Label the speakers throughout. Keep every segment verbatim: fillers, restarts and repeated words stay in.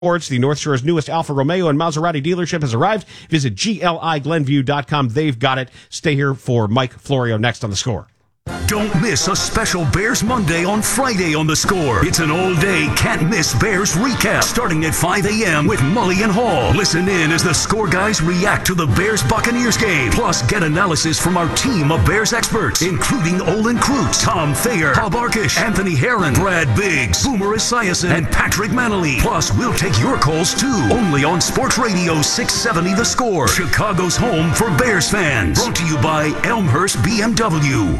Speaker 1: Sports, the North Shore's newest Alfa Romeo and Maserati dealership has arrived. Visit G L I Glenview dot com. They've got it. Stay here for Mike Florio next on The Score.
Speaker 2: Don't miss a special Bears Monday on Friday on The Score. It's an all-day, can't-miss Bears recap starting at five a.m. with Mully and Hall. Listen in as the Score guys react to the Bears-Buccaneers game. Plus, get analysis from our team of Bears experts, including Olin Kreutz, Tom Thayer, Bob Arkish, Anthony Herron, Brad Biggs, Boomer Esiason, and Patrick Manley. Plus, we'll take your calls, too, only on Sports Radio six seventy The Score, Chicago's home for Bears fans. Brought to you by Elmhurst B M W.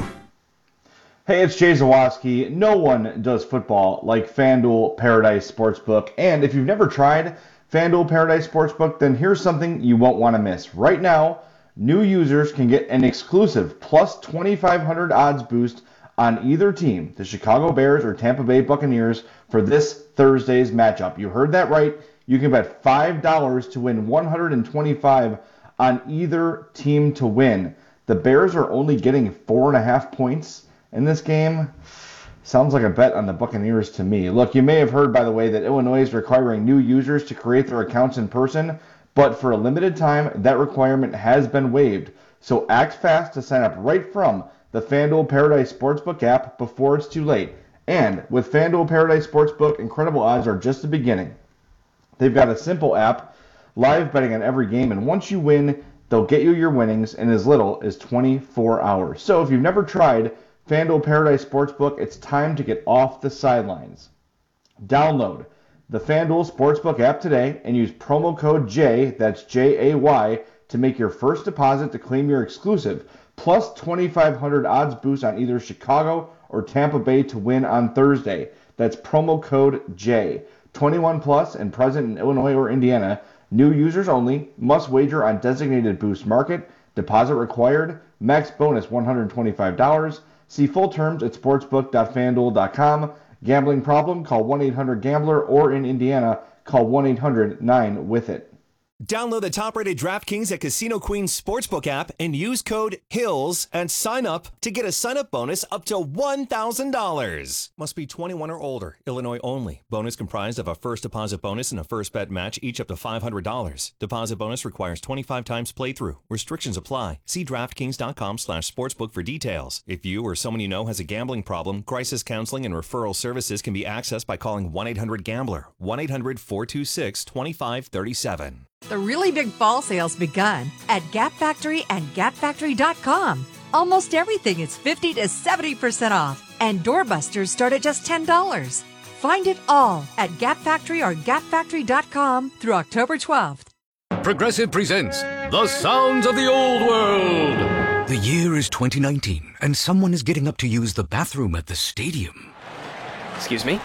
Speaker 3: Hey, it's Jay Zawaski. No one does football like FanDuel Paradise Sportsbook. And if you've never tried FanDuel Paradise Sportsbook, then here's something you won't want to miss. Right now, new users can get an exclusive plus twenty-five hundred odds boost on either team, the Chicago Bears or Tampa Bay Buccaneers, for this Thursday's matchup. You heard that right. You can bet five dollars to win one hundred twenty-five dollars on either team to win. The Bears are only getting four and a half points in this game. Sounds like a bet on the Buccaneers to me. Look, you may have heard, by the way, that Illinois is requiring new users to create their accounts in person, but for a limited time, that requirement has been waived. So act fast to sign up right from the FanDuel Paradise Sportsbook app before it's too late. And with FanDuel Paradise Sportsbook, incredible odds are just the beginning. They've got a simple app, live betting on every game, and once you win, they'll get you your winnings in as little as twenty-four hours. So if you've never tried FanDuel Paradise Sportsbook, it's time to get off the sidelines. Download the FanDuel Sportsbook app today and use promo code J, that's J A Y, to make your first deposit to claim your exclusive plus twenty-five hundred odds boost on either Chicago or Tampa Bay to win on Thursday. That's promo code J. twenty-one plus and present in Illinois or Indiana. New users only. Must wager on designated boost market. Deposit required. Max bonus one hundred twenty-five dollars. See full terms at sportsbook dot fan duel dot com. Gambling problem? Call one eight hundred gambler, or in Indiana, call one eight hundred nine with it.
Speaker 4: Download the top-rated DraftKings at Casino Queen Sportsbook app and use code HILLS and sign up to get a sign-up bonus up to one thousand dollars. Must be twenty-one or older. Illinois only. Bonus comprised of a first deposit bonus and a first bet match, each up to five hundred dollars. Deposit bonus requires twenty-five times playthrough. Restrictions apply. See DraftKings dot com slash sportsbook for details. If you or someone you know has a gambling problem, crisis counseling and referral services can be accessed by calling one eight hundred gambler, one eight hundred four two six two five three seven.
Speaker 5: The really big fall sale's begun at Gap Factory and gap factory dot com. Almost everything is fifty to seventy percent off, and doorbusters start at just ten dollars. Find it all at Gap Factory or gap factory dot com through October twelfth.
Speaker 6: Progressive presents The Sounds of the Old World.
Speaker 7: The year is twenty nineteen, and someone is getting up to use the bathroom at the stadium.
Speaker 8: Excuse me?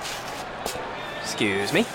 Speaker 8: Excuse me?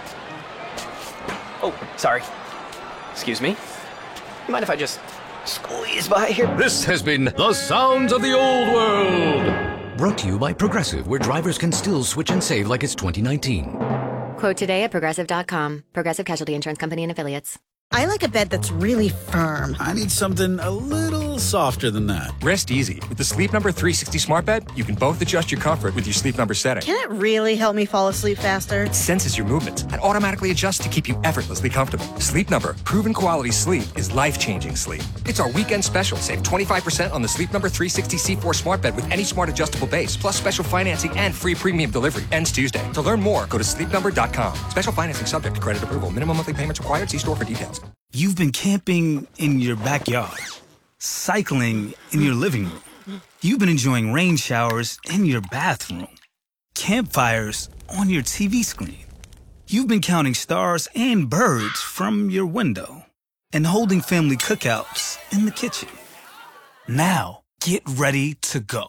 Speaker 8: Oh, sorry. Excuse me? You mind if I just squeeze by here?
Speaker 6: This has been The Sounds of the Old World.
Speaker 7: Brought to you by Progressive, where drivers can still switch and save like it's twenty nineteen.
Speaker 9: Quote today at progressive dot com. Progressive Casualty Insurance Company and Affiliates.
Speaker 10: I like a bed that's really firm.
Speaker 11: I need something a little softer than that.
Speaker 12: Rest easy. With the Sleep Number three sixty smart bed, you can both adjust your comfort with your Sleep Number setting.
Speaker 10: Can it really help me fall asleep faster?
Speaker 12: It senses your movements and automatically adjusts to keep you effortlessly comfortable. Sleep Number, proven quality sleep is life-changing sleep. It's our weekend special. Save twenty-five percent on the Sleep Number three sixty C four smart bed with any smart adjustable base, plus special financing and free premium delivery. Ends Tuesday. To learn more, go to sleep number dot com. Special financing subject to credit approval. Minimum monthly payments required. See store for details.
Speaker 11: You've been camping in your backyard, cycling in your living room. You've been enjoying rain showers in your bathroom, campfires on your T V screen. You've been counting stars and birds from your window and holding family cookouts in the kitchen. Now, get ready to go.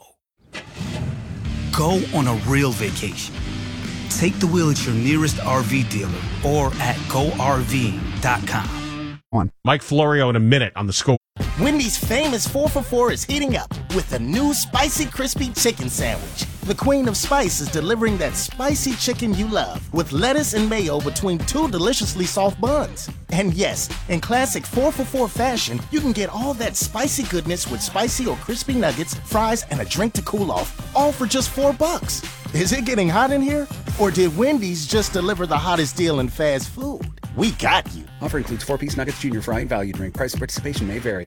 Speaker 11: Go on a real vacation. Take the wheel at your nearest R V dealer or at go R V dot com.
Speaker 1: On. Mike Florio in a minute on The Score.
Speaker 13: Wendy's famous four for four is heating up with the new Spicy Crispy Chicken Sandwich. The Queen of Spice is delivering that spicy chicken you love with lettuce and mayo between two deliciously soft buns. And yes, in classic four for four fashion, you can get all that spicy goodness with spicy or crispy nuggets, fries, and a drink to cool off, all for just four bucks. Is it getting hot in here? Or did Wendy's just deliver the hottest deal in fast food? We got you.
Speaker 14: Offer includes four-piece nuggets, junior fry, and value drink. Price and participation may vary.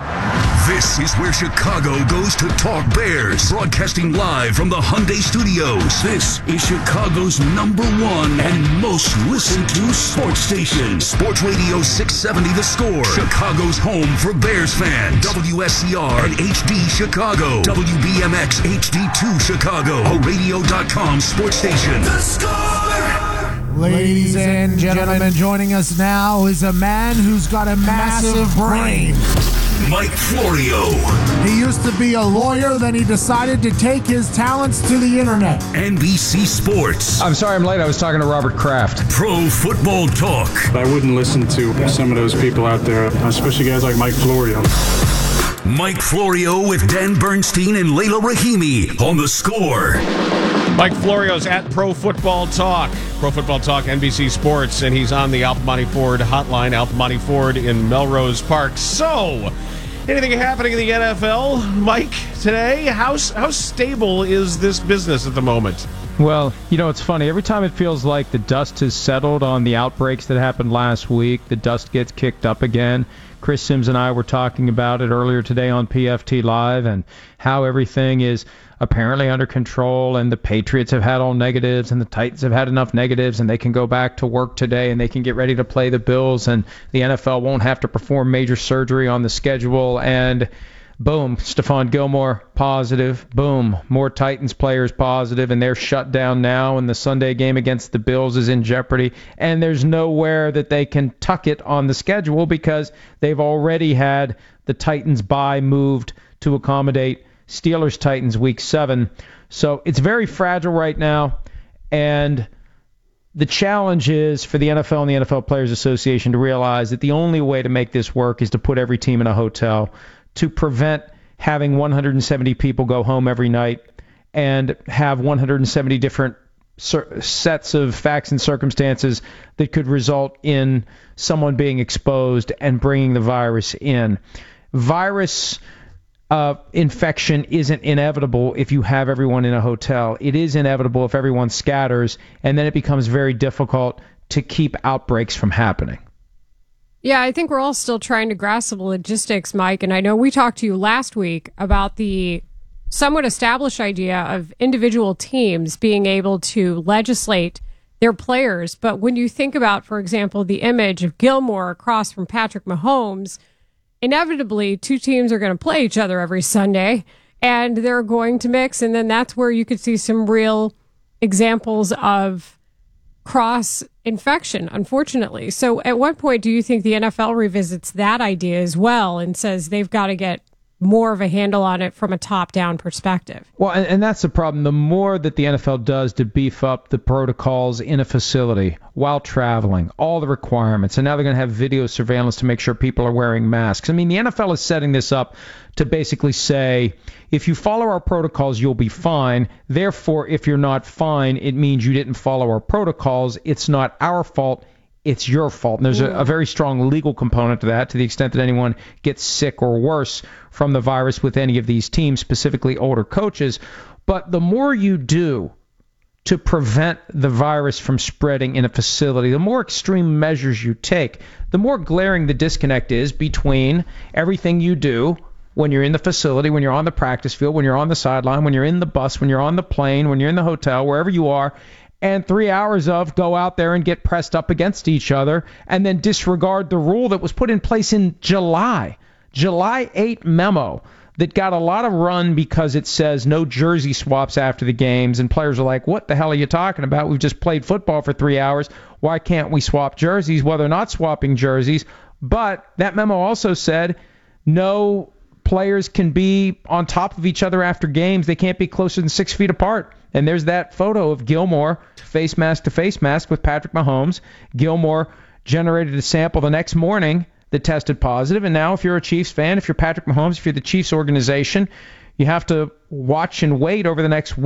Speaker 2: This is where Chicago goes to talk Bears. Broadcasting live from the Hyundai Studios. This is Chicago's number one and most listened to sports station. Sports Radio six seventy The Score. Chicago's home for Bears fans. W S C R and H D Chicago. W B M X H D two Chicago. A radio dot com sports station. The Score!
Speaker 15: Ladies and gentlemen, joining us now is a man who's got a massive brain.
Speaker 2: Mike Florio.
Speaker 15: He used to be a lawyer, then he decided to take his talents to the internet.
Speaker 2: N B C Sports.
Speaker 16: I'm sorry I'm late. I was talking to Robert Kraft.
Speaker 2: Pro Football Talk.
Speaker 17: I wouldn't listen to some of those people out there, especially guys like Mike Florio.
Speaker 2: Mike Florio with Dan Bernstein and Layla Rahimi on The Score.
Speaker 1: Mike Florio's at Pro Football Talk. Pro Football Talk, N B C Sports, and he's on the Al Piemonte Ford hotline, Al Piemonte Ford in Melrose Park. So, anything happening in the N F L, Mike, today? How, how stable is this business at the moment?
Speaker 18: Well, you know, it's funny. Every time it feels like the dust has settled on the outbreaks that happened last week, the dust gets kicked up again. Chris Sims and I were talking about it earlier today on P F T Live and how everything is apparently under control, and the Patriots have had all negatives, and the Titans have had enough negatives, and they can go back to work today, and they can get ready to play the Bills, and the N F L won't have to perform major surgery on the schedule, and boom, Stephon Gilmore positive, boom, more Titans players positive, and they're shut down now, and the Sunday game against the Bills is in jeopardy, and there's nowhere that they can tuck it on the schedule because they've already had the Titans bye moved to accommodate Steelers-Titans week seven. So it's very fragile right now, and the challenge is for the N F L and the N F L Players Association to realize that the only way to make this work is to put every team in a hotel, to prevent having one hundred seventy people go home every night and have one hundred seventy different sets of facts and circumstances that could result in someone being exposed and bringing the virus in. Virus Uh, infection isn't inevitable if you have everyone in a hotel. It is inevitable if everyone scatters, and then it becomes very difficult to keep outbreaks from happening.
Speaker 19: Yeah, I think we're all still trying to grasp the logistics, Mike, and I know we talked to you last week about the somewhat established idea of individual teams being able to legislate their players, but when you think about, for example, the image of Gilmore across from Patrick Mahomes, inevitably, two teams are going to play each other every Sunday, and they're going to mix, and then that's where you could see some real examples of cross-infection, unfortunately. So at what point do you think the N F L revisits that idea as well and says they've got to get more of a handle on it from a top-down perspective?
Speaker 18: Well, and, and that's the problem. The more that the N F L does to beef up the protocols in a facility while traveling, all the requirements, and now they're going to have video surveillance to make sure people are wearing masks. I mean, the N F L is setting this up to basically say, if you follow our protocols, you'll be fine. Therefore, if you're not fine, it means you didn't follow our protocols. It's not our fault. It's your fault. And there's a, a very strong legal component to that, to the extent that anyone gets sick or worse from the virus with any of these teams, specifically older coaches. But the more you do to prevent the virus from spreading in a facility, the more extreme measures you take, the more glaring the disconnect is between everything you do when you're in the facility, when you're on the practice field, when you're on the sideline, when you're in the bus, when you're on the plane, when you're in the hotel, wherever you are, and three hours of go out there and get pressed up against each other and then disregard the rule that was put in place in July. July eighth memo that got a lot of run because it says no jersey swaps after the games, and players are like, what the hell are you talking about? We've just played football for three hours. Why can't we swap jerseys? Well, they're not swapping jerseys, but that memo also said no players can be on top of each other after games. They can't be closer than six feet apart. And there's that photo of Gilmore face mask to face mask with Patrick Mahomes. Gilmore generated a sample the next morning that tested positive. And now if you're a Chiefs fan, if you're Patrick Mahomes, if you're the Chiefs organization, you have to watch and wait over the next week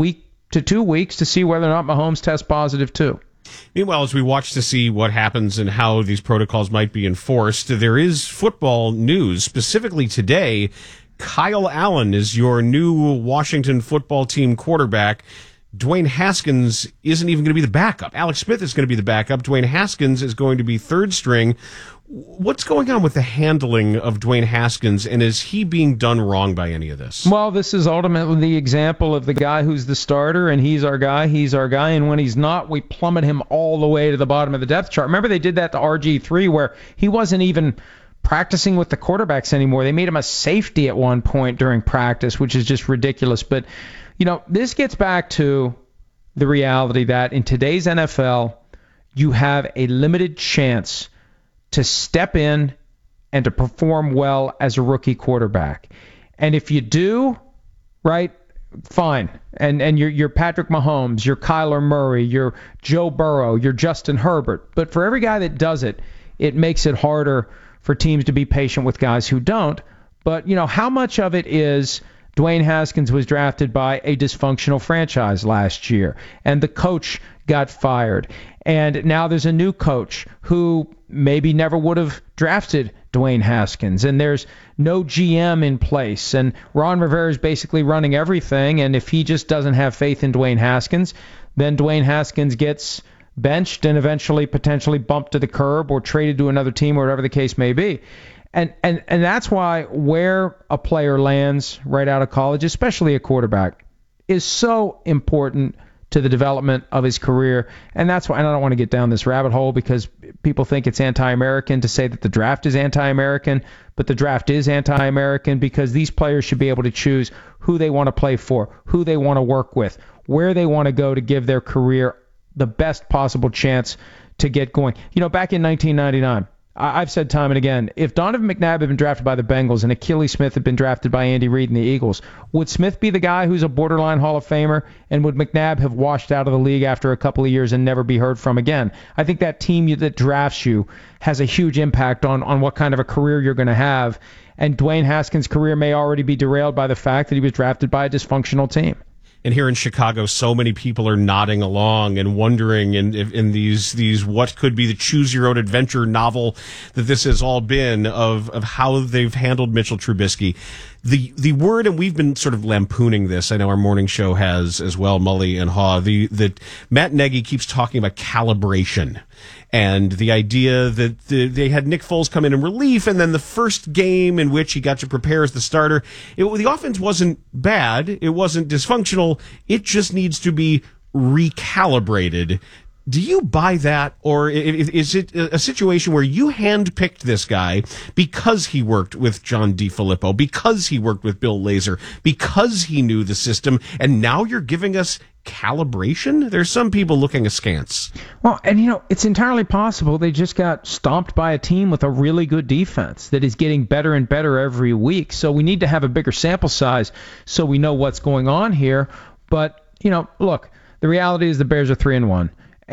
Speaker 18: to two weeks to see whether or not Mahomes tests positive too.
Speaker 1: Meanwhile, as we watch to see what happens and how these protocols might be enforced, there is football news. Specifically today, Kyle Allen is your new Washington football team quarterback. Dwayne Haskins isn't even going to be the backup. Alex Smith is going to be the backup. Dwayne Haskins is going to be third string. What's going on with the handling of Dwayne Haskins, and is he being done wrong by any of this?
Speaker 18: Well, this is ultimately the example of the guy who's the starter, and he's our guy, he's our guy, and when he's not, we plummet him all the way to the bottom of the depth chart. Remember they did that to R G three, where he wasn't even practicing with the quarterbacks anymore. They made him a safety at one point during practice, which is just ridiculous. But, you know, this gets back to the reality that in today's N F L, you have a limited chance to step in and to perform well as a rookie quarterback. And if you do, right, fine. And and you're, you're Patrick Mahomes, you're Kyler Murray, you're Joe Burrow, you're Justin Herbert. But for every guy that does it, it makes it harder for teams to be patient with guys who don't. But, you know, how much of it is Dwayne Haskins was drafted by a dysfunctional franchise last year, and the coach got fired. And now there's a new coach who maybe never would have drafted Dwayne Haskins, and there's no G M in place, and Ron Rivera is basically running everything, and if he just doesn't have faith in Dwayne Haskins, then Dwayne Haskins gets benched and eventually potentially bumped to the curb or traded to another team or whatever the case may be. And, and and that's why where a player lands right out of college, especially a quarterback, is so important to the development of his career. And that's why, and I don't want to get down this rabbit hole because people think it's anti-American to say that the draft is anti-American, but the draft is anti-American because these players should be able to choose who they want to play for, who they want to work with, where they want to go to give their career the best possible chance to get going. You know, back in nineteen ninety-nine, I've said time and again, if Donovan McNabb had been drafted by the Bengals and Achilles Smith had been drafted by Andy Reid and the Eagles, would Smith be the guy who's a borderline Hall of Famer, and would McNabb have washed out of the league after a couple of years and never be heard from again? I think that team that drafts you has a huge impact on, on what kind of a career you're going to have, and Dwayne Haskins' career may already be derailed by the fact that he was drafted by a dysfunctional team.
Speaker 1: And here in Chicago, so many people are nodding along and wondering in, in these these what could be the choose your own adventure novel that this has all been of of how they've handled Mitchell Trubisky. The the word, and we've been sort of lampooning this, I know our morning show has as well, Mully and Haw, the that Matt Nagy keeps talking about calibration. And the idea that the, they had Nick Foles come in in relief, and then the first game in which he got to prepare as the starter, it, the offense wasn't bad. It wasn't dysfunctional. It just needs to be recalibrated. Do you buy that, or is it a situation where you handpicked this guy because he worked with John DeFilippo, because he worked with Bill Lazor, because he knew the system, and now you're giving us calibration? There's some people looking askance.
Speaker 18: Well, and you know, it's entirely possible they just got stomped by a team with a really good defense that is getting better and better every week. So we need to have a bigger sample size so we know what's going on here. But, you know, look, the reality is the Bears are three and one.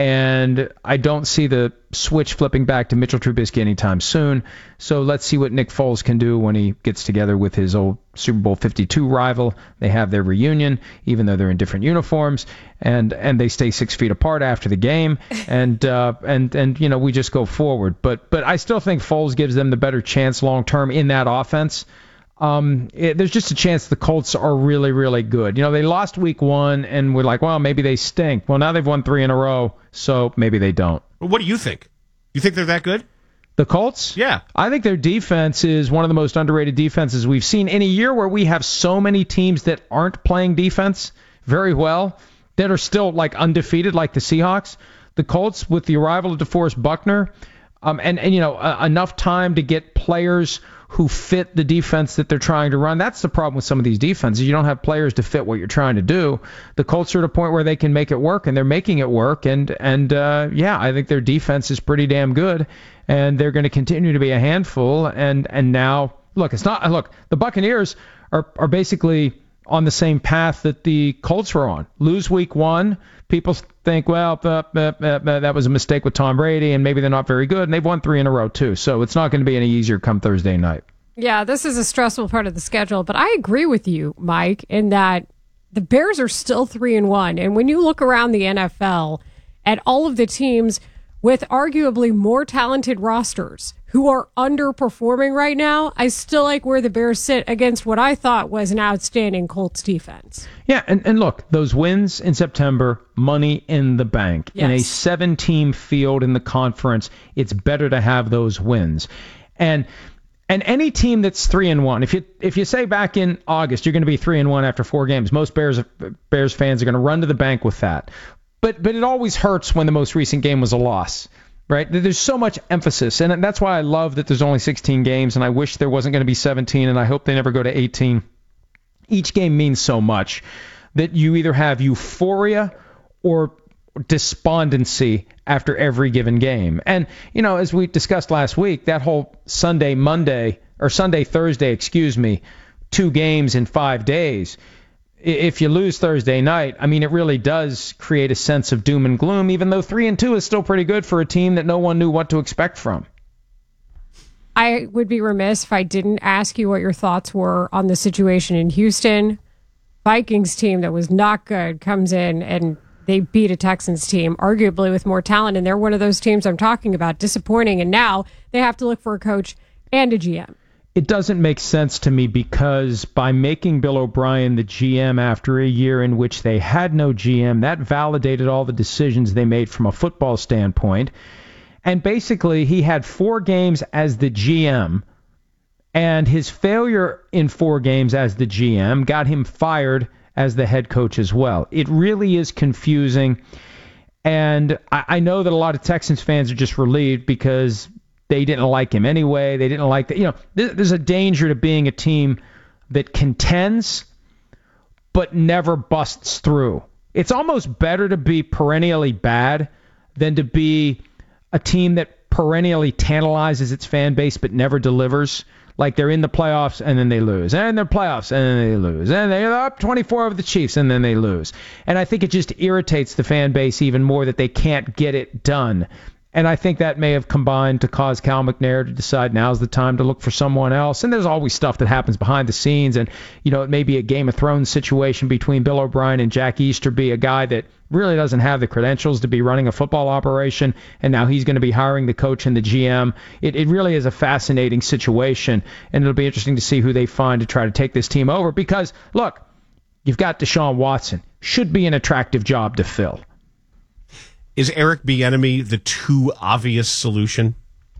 Speaker 18: And I don't see the switch flipping back to Mitchell Trubisky anytime soon. So let's see what Nick Foles can do when he gets together with his old Super Bowl fifty-two rival. They have their reunion, even though they're in different uniforms, and and they stay six feet apart after the game. And uh, and and you know, we just go forward. But but I still think Foles gives them the better chance long term in that offense. Um, it, there's just a chance the Colts are really, really good. You know, they lost week one, and we're like, well, maybe they stink. Well, now they've won three in a row, so maybe they don't.
Speaker 1: Well, what do you think? You think they're that good?
Speaker 18: The Colts?
Speaker 1: Yeah.
Speaker 18: I think their defense is one of the most underrated defenses we've seen in a year where we have so many teams that aren't playing defense very well, that are still like undefeated, like the Seahawks. The Colts, with the arrival of DeForest Buckner, um, and, and, you know, uh, enough time to get players who fit the defense that they're trying to run. That's the problem with some of these defenses. You don't have players to fit what you're trying to do. The Colts are at a point where they can make it work, and they're making it work. And, and uh, yeah, I think their defense is pretty damn good, and they're going to continue to be a handful. And, and now, look, it's not, look, the Buccaneers are, are basically on the same path that the Colts were on. Lose week one. People think, well, uh, uh, uh, that was a mistake with Tom Brady, and maybe they're not very good, and they've won three in a row, too. So it's not going to be any easier come Thursday night.
Speaker 19: Yeah, this is a stressful part of the schedule, but I agree with you, Mike, in that the Bears are still three and one. And when you look around the N F L at all of the teams with arguably more talented rosters who are underperforming right now, I still like where the Bears sit against what I thought was an outstanding Colts defense.
Speaker 18: Yeah, and, and look, those wins in September, money in the bank.
Speaker 19: Yes.
Speaker 18: In a seven-team field in the conference, it's better to have those wins. And and any team that's three and one, if you if you say back in August you're going to be three and one after four games, most Bears Bears fans are going to run to the bank with that. But but it always hurts when the most recent game was a loss. Right? There's so much emphasis, and that's why I love that there's only sixteen games, and I wish there wasn't going to be seventeen, and I hope they never go to eighteen. Each game means so much that you either have euphoria or despondency after every given game. And, you know, as we discussed last week, that whole Sunday, Monday, or Sunday, Thursday, excuse me, two games in five days, if you lose Thursday night, I mean, it really does create a sense of doom and gloom, even though three and two is still pretty good for a team that no one knew what to expect from.
Speaker 19: I would be remiss if I didn't ask you what your thoughts were on the situation in Houston. Vikings team that was not good comes in and they beat a Texans team, arguably with more talent, and they're one of those teams I'm talking about, disappointing, and now they have to look for a coach and a G M.
Speaker 18: It doesn't make sense to me because by making Bill O'Brien the G M after a year in which they had no G M, that validated all the decisions they made from a football standpoint. And basically, he had four games as the G M, and his failure in four games as the G M got him fired as the head coach as well. It really is confusing, and I, I know that a lot of Texans fans are just relieved because they didn't like him anyway. They didn't like that. You know, there's a danger to being a team that contends but never busts through. It's almost better to be perennially bad than to be a team that perennially tantalizes its fan base but never delivers. Like they're in the playoffs and then they lose. And they're playoffs and then they lose. And they're up twenty-four over the Chiefs and then they lose. And I think it just irritates the fan base even more that they can't get it done. And I think that may have combined to cause Cal McNair to decide now's the time to look for someone else. And there's always stuff that happens behind the scenes. And, you know, it may be a Game of Thrones situation between Bill O'Brien and Jack Easterby, a guy that really doesn't have the credentials to be running a football operation. And now he's going to be hiring the coach and the G M. It, it really is a fascinating situation. And it'll be interesting to see who they find to try to take this team over. Because, look, you've got Deshaun Watson. Should be an attractive job to fill.
Speaker 1: Is Eric Bieniemy the too obvious solution?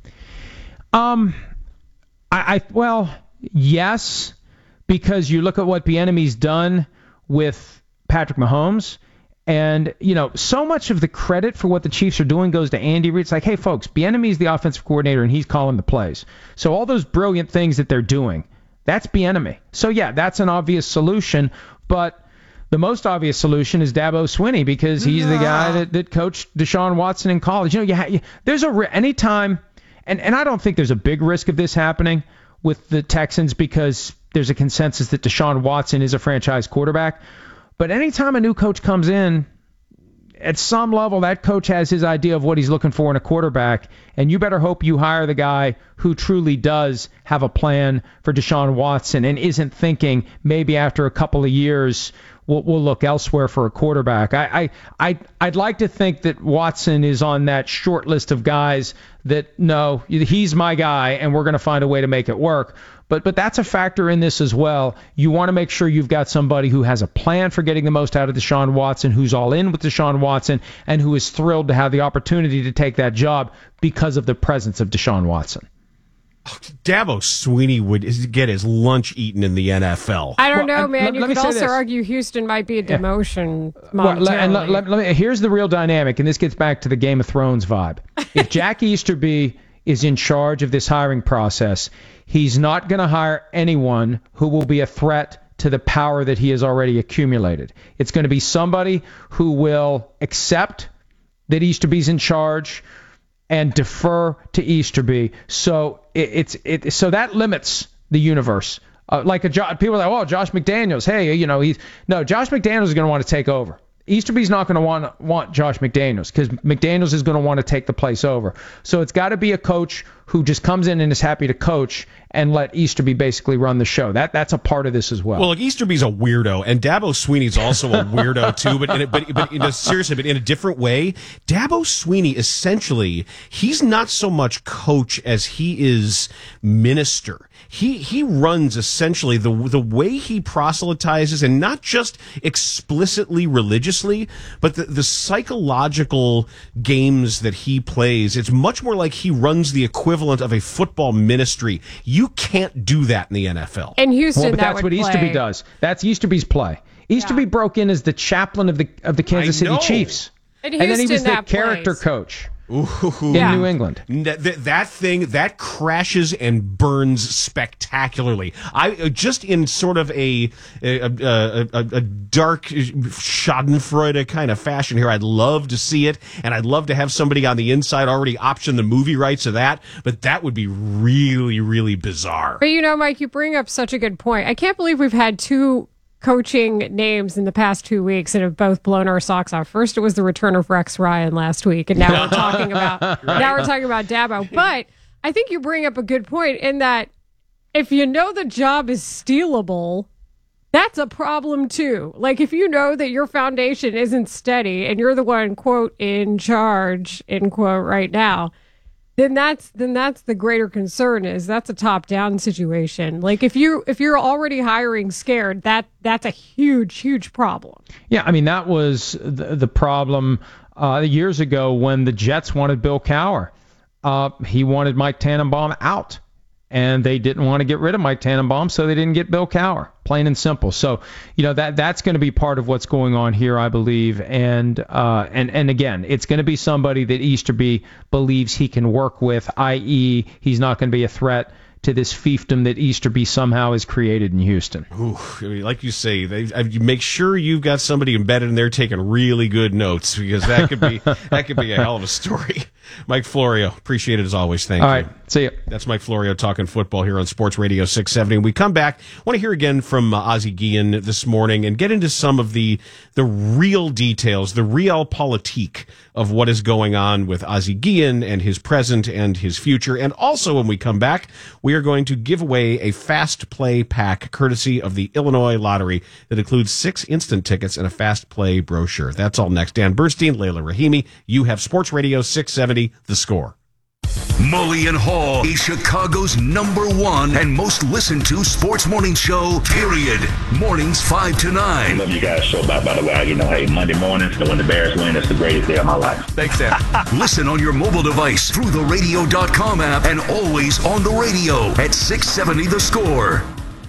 Speaker 18: Um, I, I well, yes, because you look at what Bieniemy's done with Patrick Mahomes, and you know, so much of the credit for what the Chiefs are doing goes to Andy Reid. It's like, hey, folks, Bieniemy's the offensive coordinator, and he's calling the plays. So all those brilliant things that they're doing, that's Bieniemy. So yeah, that's an obvious solution, but the most obvious solution is Dabo Swinney because he's the guy that, that coached Deshaun Watson in college. You know, you ha- you, there's a anytime, and, and I don't think there's a big risk of this happening with the Texans because there's a consensus that Deshaun Watson is a franchise quarterback. But anytime a new coach comes in, at some level, that coach has his idea of what he's looking for in a quarterback, and you better hope you hire the guy who truly does have a plan for Deshaun Watson and isn't thinking maybe after a couple of years we'll, we'll look elsewhere for a quarterback. I, I, I, I'd like to think that Watson is on that short list of guys that, no, he's my guy, and we're going to find a way to make it work. But but that's a factor in this as well. You want to make sure you've got somebody who has a plan for getting the most out of Deshaun Watson, who's all in with Deshaun Watson, and who is thrilled to have the opportunity to take that job because of the presence of Deshaun Watson.
Speaker 1: Dabo Swinney would get his lunch eaten in the N F L.
Speaker 19: I don't know, man.
Speaker 18: Let,
Speaker 19: you
Speaker 18: let
Speaker 19: could also
Speaker 18: this.
Speaker 19: argue Houston might be a demotion
Speaker 18: Yeah. Well,
Speaker 19: momentarily.
Speaker 18: and let, let, let me, here's the real dynamic, and this gets back to the Game of Thrones vibe. If Jack Easterby is in charge of this hiring process, he's not going to hire anyone who will be a threat to the power that he has already accumulated. It's going to be somebody who will accept that Easterby's in charge and defer to Easterby. So it, it's it so that limits the universe. Uh, like a people are like, oh, Josh McDaniels. Hey, you know, he's no Josh McDaniels is going to want to take over. Easterby's not going to want want Josh McDaniels because McDaniels is going to want to take the place over. So it's got to be a coach who just comes in and is happy to coach and let Easterby basically run the show. That that's a part of this as well.
Speaker 1: Well, look, Easterby's a weirdo, and Dabo Sweeney's also a weirdo too. But in a, but but in a, seriously, but in a different way. Dabo Sweeney, essentially, he's not so much coach as he is minister. He he runs essentially the the way he proselytizes, and not just explicitly religiously, but the, the psychological games that he plays. It's much more like he runs the equivalent of a football ministry. You can't do that in the N F L.
Speaker 19: In Houston,
Speaker 18: well, but
Speaker 19: that
Speaker 18: that's
Speaker 19: would
Speaker 18: what
Speaker 19: play.
Speaker 18: Easterby does. That's Easterby's play. Easterby
Speaker 19: Yeah.
Speaker 18: broke in as the chaplain of the of the Kansas
Speaker 1: I
Speaker 18: City
Speaker 1: know.
Speaker 18: Chiefs,
Speaker 19: In
Speaker 18: and then he
Speaker 19: Houston,
Speaker 18: was the
Speaker 19: that
Speaker 18: character
Speaker 19: plays.
Speaker 18: coach
Speaker 1: Ooh.
Speaker 18: in
Speaker 19: Yeah.
Speaker 18: New England.
Speaker 1: That, that, that thing that crashes and burns spectacularly. I uh, just in sort of a a, a, a, a dark Schadenfreude kind of fashion here. I'd love to see it, and I'd love to have somebody on the inside already option the movie rights of that. But that would be really, really bizarre.
Speaker 19: But you know, Mike, you bring up such a good point. I can't believe we've had two coaching names in the past two weeks that have both blown our socks off. First, it was the return of Rex Ryan last week, and now we're talking about
Speaker 1: Right.
Speaker 19: now we're talking about Dabo. But I think you bring up a good point in that if you know the job is stealable, that's a problem too. Like if you know that your foundation isn't steady and you're the one, quote, in charge, end quote, right now, then that's then that's the greater concern. Is that's a top down situation. Like if you if you're already hiring scared, that that's a huge huge problem.
Speaker 18: Yeah, I mean that was the, the problem uh, years ago when the Jets wanted Bill Cowher. Uh, he wanted Mike Tannenbaum out, and they didn't want to get rid of Mike Tannenbaum, so they didn't get Bill Cowher. Plain and simple. So, you know, that that's going to be part of what's going on here, I believe. And uh, and and again, it's going to be somebody that Easterby believes he can work with, that is, he's not going to be a threat to this fiefdom that Easterby somehow has created in Houston.
Speaker 1: Ooh, I mean, like you say, they, you make sure you've got somebody embedded in there taking really good notes, because that could be that could be a hell of a story. Mike Florio, appreciate it as always. Thank
Speaker 18: All
Speaker 1: you.
Speaker 18: right, see you.
Speaker 1: That's Mike Florio talking football here on Sports Radio six seventy. When we come back, I want to hear again from uh, Ozzie Guillen this morning and get into some of the the real details, the realpolitik of what is going on with Ozzie Guillen and his present and his future. And also, when we come back, we are going to give away a Fast Play pack courtesy of the Illinois Lottery that includes six instant tickets and a Fast Play brochure. That's all next. Dan Burstein, Layla Rahimi, you have Sports Radio six seventy, The Score.
Speaker 2: Mully and Hall is Chicago's number one and most listened to sports morning show, period. Mornings five to nine.
Speaker 20: I love you guys so bad, by the way. You know, hey, Monday mornings, when the Bears win, it's the greatest day of my life.
Speaker 2: Thanks, Sam. Listen on your mobile device through the radio dot com app and always on the radio at six seventy The Score.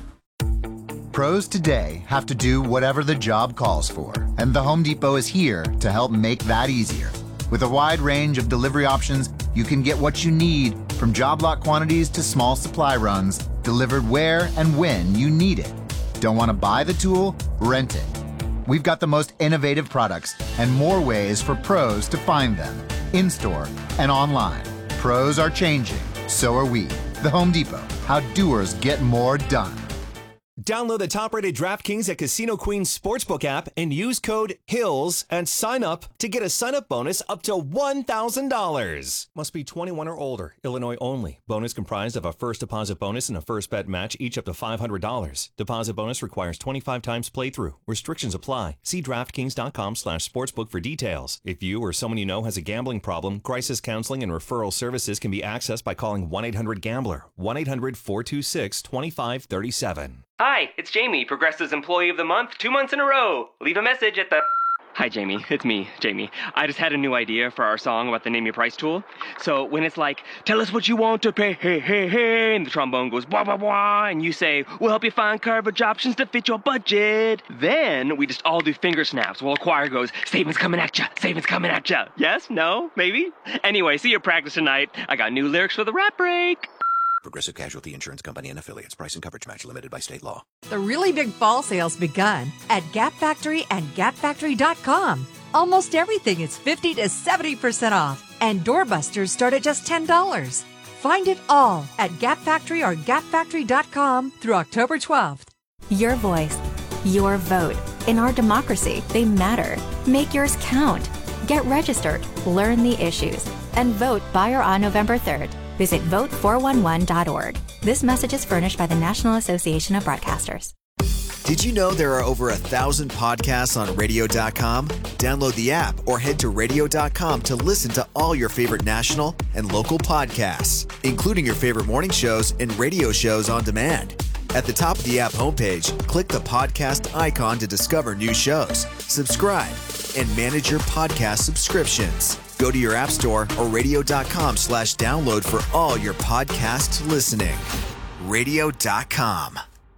Speaker 21: Pros today have to do whatever the job calls for, and the Home Depot is here to help make that easier. With a wide range of delivery options, you can get what you need, from job lot quantities to small supply runs, delivered where and when you need it. Don't want to buy the tool? Rent it. We've got the most innovative products and more ways for pros to find them, in-store and online. Pros are changing, so are we. The Home Depot, how doers get more done.
Speaker 4: Download the top-rated DraftKings at Casino Queen Sportsbook app and use code HILLS and sign up to get a sign-up bonus up to one thousand dollars. Must be twenty-one or older. Illinois only. Bonus comprised of a first deposit bonus and a first bet match, each up to five hundred dollars. Deposit bonus requires twenty-five times playthrough. Restrictions apply. See DraftKings.com slash sportsbook for details. If you or someone you know has a gambling problem, crisis counseling and referral services can be accessed by calling one eight hundred gambler, one eight hundred four two six two five three seven.
Speaker 22: Hi, it's Jamie, Progressive's Employee of the Month, two months in a row. Leave a message at the... Hi, Jamie. It's me, Jamie. I just had a new idea for our song about the Name Your Price tool. So when it's like, tell us what you want to pay, hey, hey, hey, and the trombone goes, blah, blah, blah, and you say, we'll help you find coverage options to fit your budget. Then we just all do finger snaps while a choir goes, savings coming at ya, savings coming at ya. Yes? No? Maybe? Anyway, see your practice tonight. I got new lyrics for the rap break.
Speaker 23: Progressive Casualty Insurance Company and Affiliates. Price and coverage match limited by state law.
Speaker 5: The really big fall sale's begun at Gap Factory and Gap Factory dot com. Almost everything is fifty to seventy percent off, and doorbusters start at just ten dollars. Find it all at Gap Factory or Gap Factory dot com through October twelfth.
Speaker 24: Your voice, your vote. In our democracy, they matter. Make yours count. Get registered, learn the issues, and vote by or on November third. Visit vote four one one dot org. This message is furnished by the National Association of Broadcasters.
Speaker 3: Did you know there are over a thousand podcasts on radio dot com? Download the app or head to radio dot com to listen to all your favorite national and local podcasts, including your favorite morning shows and radio shows on demand. At the top of the app homepage, click the podcast icon to discover new shows, subscribe, and manage your podcast subscriptions. Go to your app store or radio dot com slash download for all your podcast listening. radio dot com.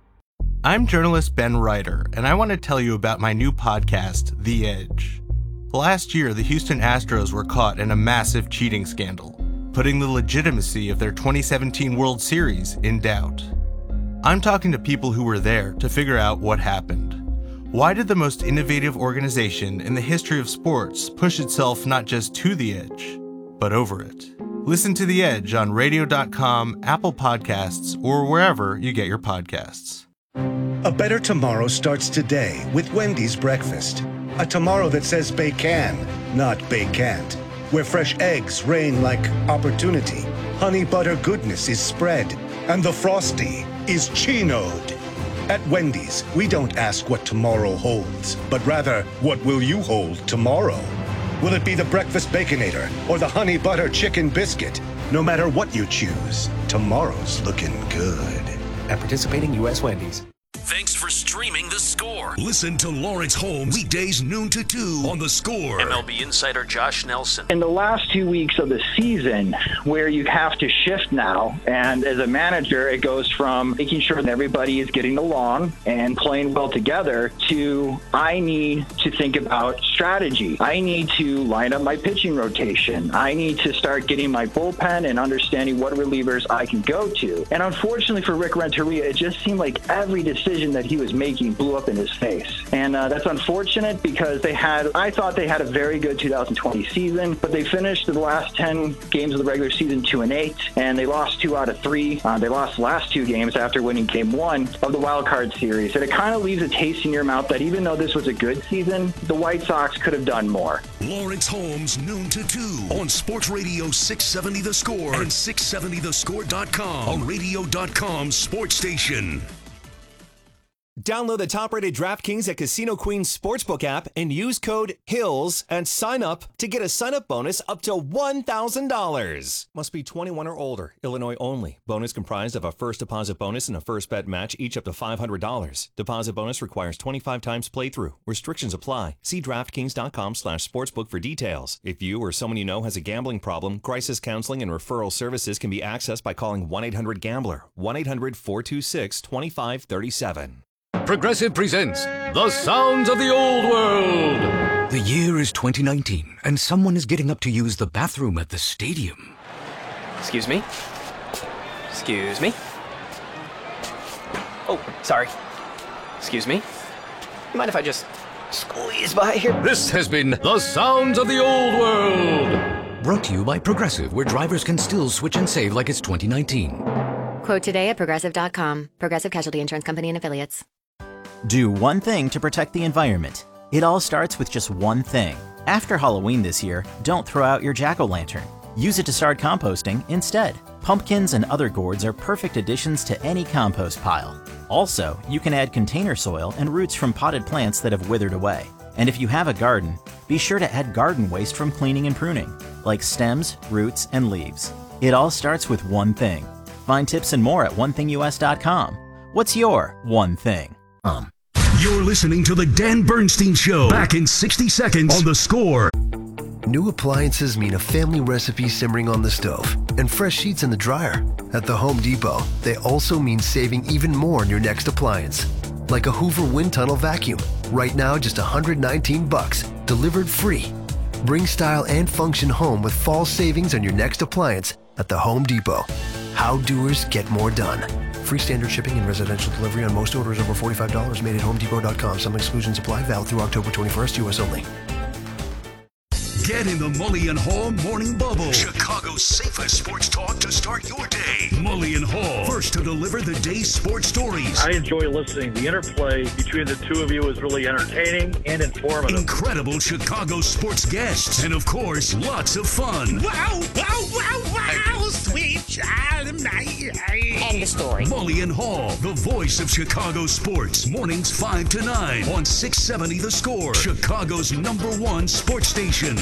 Speaker 6: I'm journalist Ben Ryder, and I want to tell you about my new podcast, The Edge. Last year, the Houston Astros were caught in a massive cheating scandal, putting the legitimacy of their twenty seventeen World Series in doubt. I'm talking to people who were there to figure out what happened. Why did the most innovative organization in the history of sports push itself not just to the edge, but over it? Listen to The Edge on radio dot com, Apple Podcasts, or wherever you get your podcasts.
Speaker 7: A better tomorrow starts today with Wendy's breakfast. A tomorrow that says bacon, not bacant. Where fresh eggs reign like opportunity. Honey butter goodness is spread. And the Frosty is chinoed. At Wendy's, we don't ask what tomorrow holds, but rather, what will you hold tomorrow? Will it be the breakfast Baconator or the honey butter chicken biscuit? No matter what you choose, tomorrow's looking good.
Speaker 23: At participating U S Wendy's.
Speaker 2: Thanks for streaming The Score. Listen to Lawrence Holmes weekdays noon to two on The Score.
Speaker 8: M L B insider Josh Nelson.
Speaker 25: In the last two weeks of the season, where you have to shift now, and as a manager, it goes from making sure that everybody is getting along and playing well together to I need to think about strategy. I need to line up my pitching rotation. I need to start getting my bullpen and understanding what relievers I can go to. And unfortunately for Rick Renteria, it just seemed like every decision that he was making blew up in his face. And uh, that's unfortunate because they had, I thought they had a very good two thousand twenty season, but they finished the last ten games of the regular season two and eight, and they lost two out of three. Uh, they lost the last two games after winning game one of the wild card series. And it kind of leaves a taste in your mouth that even though this was a good season, the White Sox could have done more.
Speaker 2: Lawrence Holmes, noon to two on Sports Radio six seventy The Score and six seventy the score dot com, a radio dot com sports station.
Speaker 4: Download the top-rated DraftKings at Casino Queen Sportsbook app and use code HILLS and sign up to get a sign-up bonus up to one thousand dollars. Must be twenty-one or older. Illinois only. Bonus comprised of a first deposit bonus and a first bet match, each up to five hundred dollars. Deposit bonus requires twenty-five times playthrough. Restrictions apply. See DraftKings dot com slash sportsbook for details. If you or someone you know has a gambling problem, crisis counseling and referral services can be accessed by calling one eight hundred gambler, one eight hundred four two six two five three seven.
Speaker 26: Progressive presents The Sounds of the Old World.
Speaker 27: The year is twenty nineteen, and someone is getting up to use the bathroom at the stadium.
Speaker 22: Excuse me? Excuse me? Oh, sorry. Excuse me? You mind if I just squeeze by here?
Speaker 26: This has been The Sounds of the Old World.
Speaker 27: Brought to you by Progressive, where drivers can still switch and save like it's twenty nineteen.
Speaker 9: Quote today at progressive dot com. Progressive Casualty Insurance Company and Affiliates.
Speaker 28: Do one thing to protect the environment. It all starts with just one thing. After Halloween this year, don't throw out your jack-o'-lantern. Use it to start composting instead. Pumpkins and other gourds are perfect additions to any compost pile. Also, you can add container soil and roots from potted plants that have withered away. And if you have a garden, be sure to add garden waste from cleaning and pruning, like stems, roots, and leaves. It all starts with one thing. Find tips and more at one thing U S dot com. What's your one thing? Um.
Speaker 2: You're listening to The Dan Bernstein Show. Back in sixty seconds on The Score.
Speaker 29: New appliances mean a family recipe simmering on the stove and fresh sheets in the dryer. At the Home Depot, they also mean saving even more on your next appliance. Like a Hoover Wind Tunnel vacuum. Right now, just one hundred nineteen bucks, delivered free. Bring style and function home with fall savings on your next appliance at the Home Depot. How doers get more done. Free standard shipping and residential delivery on most orders over forty-five dollars made at home depot dot com. Some exclusions apply. Valid through October twenty-first, U S only.
Speaker 2: Get in the Mully and Haw Morning Bubble. Chicago's safest sports talk to start your day. Mully and Haw, first to deliver the day's sports stories.
Speaker 30: I enjoy listening. The interplay between the two of you is really entertaining and informative.
Speaker 2: Incredible Chicago sports guests. And, of course, lots of fun.
Speaker 31: Wow, wow, wow, wow, sweet
Speaker 10: a story.
Speaker 2: Mully and Hall, the voice of Chicago sports. Mornings five to nine on six seventy The Score, Chicago's number one sports station.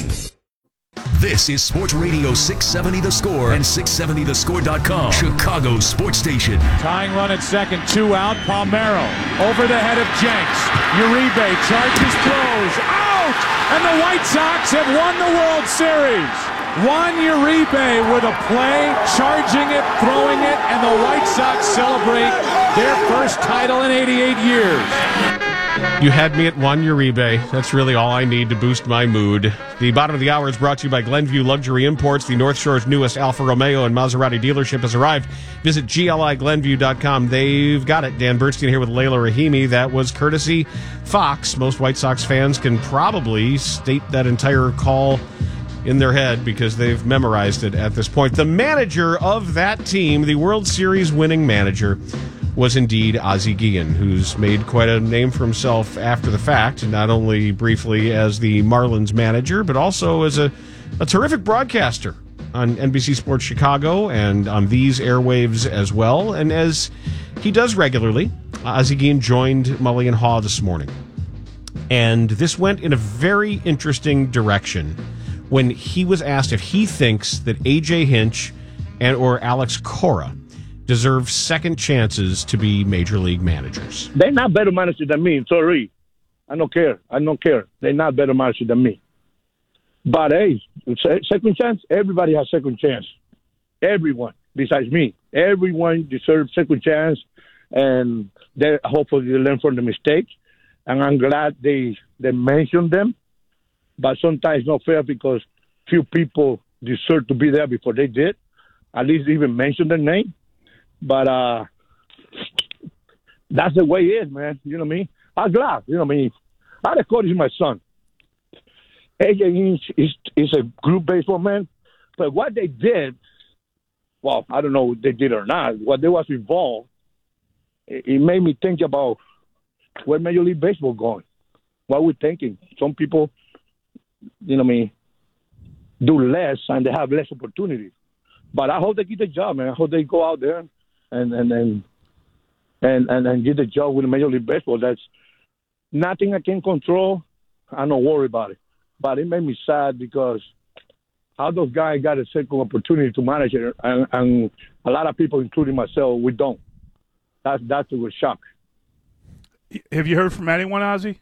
Speaker 2: This is Sports Radio six seventy The Score and six seventy the score dot com, Chicago's sports station.
Speaker 11: Tying run at second, two out. Palmeiro over the head of Jenks. Uribe charges, throws, out! And the White Sox have won the World Series. Juan Uribe with a play, charging it, throwing it, and the White Sox celebrate their first title in eighty-eight years.
Speaker 1: You had me at Juan Uribe. That's really all I need to boost my mood. The bottom of the hour is brought to you by Glenview Luxury Imports. The North Shore's newest Alfa Romeo and Maserati dealership has arrived. Visit G L I Glenview dot com. They've got it. Dan Bernstein here with Layla Rahimi. That was courtesy Fox. Most White Sox fans can probably state that entire call in their head because they've memorized it at this point. The manager of that team, the World Series winning manager, was indeed Ozzie Guillen, who's made quite a name for himself after the fact, not only briefly as the Marlins manager, but also as a, a terrific broadcaster on N B C Sports Chicago and on these airwaves as well. And as he does regularly, Ozzie Guillen joined Mully and Haw this morning. And this went in a very interesting direction when he was asked if he thinks that A J Hinch and or Alex Cora deserve second chances to be major league managers.
Speaker 30: They're not better managers than me. Sorry. I don't care. I don't care. They're not better managers than me. But, hey, second chance, everybody has second chance. Everyone, besides me. Everyone deserves second chance, and they hopefully they learn from the mistake. And I'm glad they, they mentioned them. But sometimes it's not fair because few people deserve to be there before they did. At least even mention their name. But uh, that's the way it is, man. You know what I mean? I'm glad. You know what I mean? Alex Cora is my son. A J Hinch is, is a group baseball man. But what they did, well, I don't know if they did or not. What they was involved, it, it made me think about where Major League Baseball going. What we're thinking. Some people, you know what I mean, do less and they have less opportunities. But I hope they get the job, man. I hope they go out there and and and and, and, and get the job with Major League Baseball. That's nothing I can control. I don't worry about it. But it made me sad because how those guys got a second opportunity to manage it, and, and a lot of people, including myself, we don't. That's that's a shock.
Speaker 12: Have you heard from anyone, Ozzie?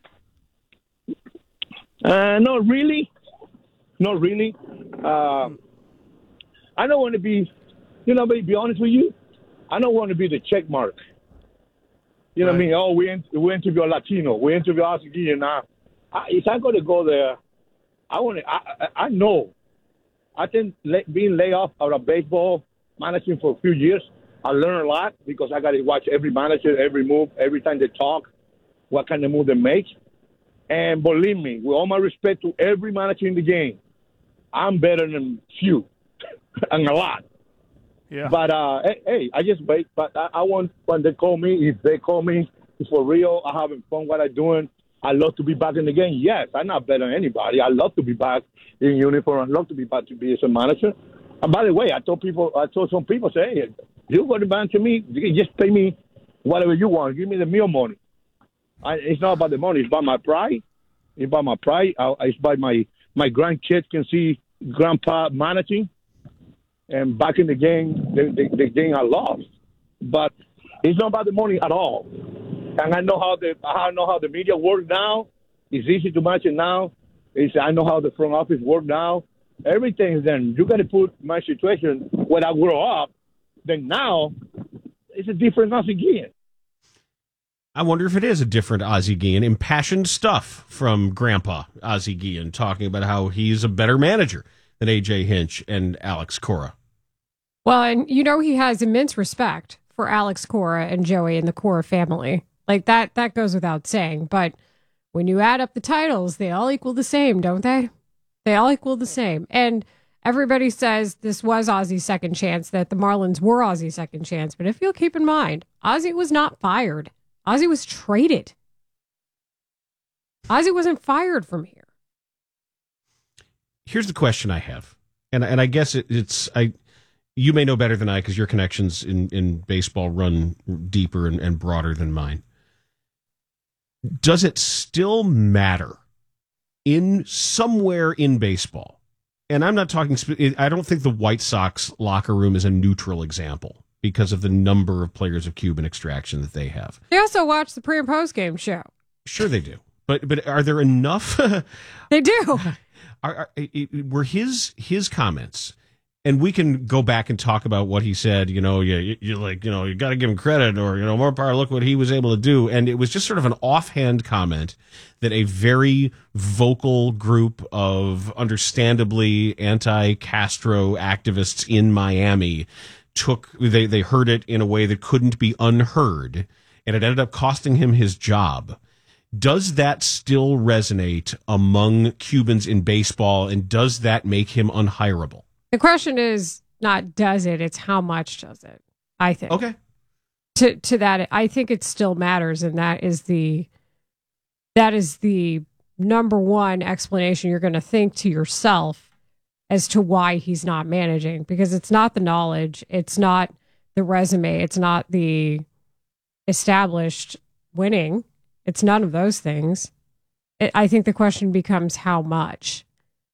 Speaker 30: Uh, not really. Not really. Uh, I don't want to be, you know, to be honest with you, I don't want to be the check mark. You know right. what I mean? Oh, we in, we interview a Latino. We interview Ozzie Guillen. Now, I, if I'm going to go there, I want to. I, I know. I think lay, being laid off out of baseball, managing for a few years, I learned a lot because I got to watch every manager, every move, every time they talk, what kind of move they make. And believe me, with all my respect to every manager in the game, I'm better than few. And a lot. Yeah. But, uh, hey, hey, I just wait. But I, I want, when they call me, if they call me, it's for real. I having fun what I'm doing. I love to be back in the game. Yes, I'm not better than anybody. I love to be back in uniform. I love to be back to be as a manager. And by the way, I told people, I told some people, say, hey, you go to bank to me, you just pay me whatever you want. Give me the meal money. I, it's not about the money. It's about my pride. It's about my pride. I, it's about my, my grandkids can see grandpa managing. And back in the game, the, the, the game I lost. But it's not about the money at all. And I know how the I know how the media work now. It's easy to manage it now. It's, I know how the front office work now. Everything. Then you got to put my situation when I grow up. Then now it's a different Ozzie Guillen.
Speaker 1: I wonder if it is a different Ozzie Guillen. Impassioned stuff from Grandpa Ozzie Guillen talking about how he's a better manager than A J Hinch and Alex Cora.
Speaker 13: Well, and you know he has immense respect for Alex Cora and Joey and the Cora family. Like, that that goes without saying. But when you add up the titles, they all equal the same, don't they? They all equal the same. And everybody says this was Ozzie's second chance, that the Marlins were Ozzie's second chance. But if you'll keep in mind, Ozzie was not fired. Ozzie was traded. Ozzie wasn't fired from here.
Speaker 1: Here's the question I have. And and I guess it, it's... I. you may know better than I because your connections in, in baseball run deeper and, and broader than mine. Does it still matter in somewhere in baseball? And I'm not talking, I don't think the White Sox locker room is a neutral example because of the number of players of Cuban extraction that they have.
Speaker 13: They also watch the pre and post game show.
Speaker 1: Sure they do. But but are there enough?
Speaker 13: They do.
Speaker 1: Are, are, were his his comments, and we can go back and talk about what he said. You know, you you, you like you know you got to give him credit, or you know more power. Look what he was able to do, and it was just sort of an offhand comment that a very vocal group of understandably anti-Castro activists in Miami took. They they heard it in a way that couldn't be unheard, and it ended up costing him his job. Does that still resonate among Cubans in baseball, and does that make him unhireable?
Speaker 13: The question is not does it, it's how much does it, I think.
Speaker 1: Okay.
Speaker 13: To to that, I think it still matters, and that is the that is the number one explanation you're going to think to yourself as to why he's not managing, because it's not the knowledge, it's not the resume, it's not the established winning. It's none of those things. It, I think the question becomes how much.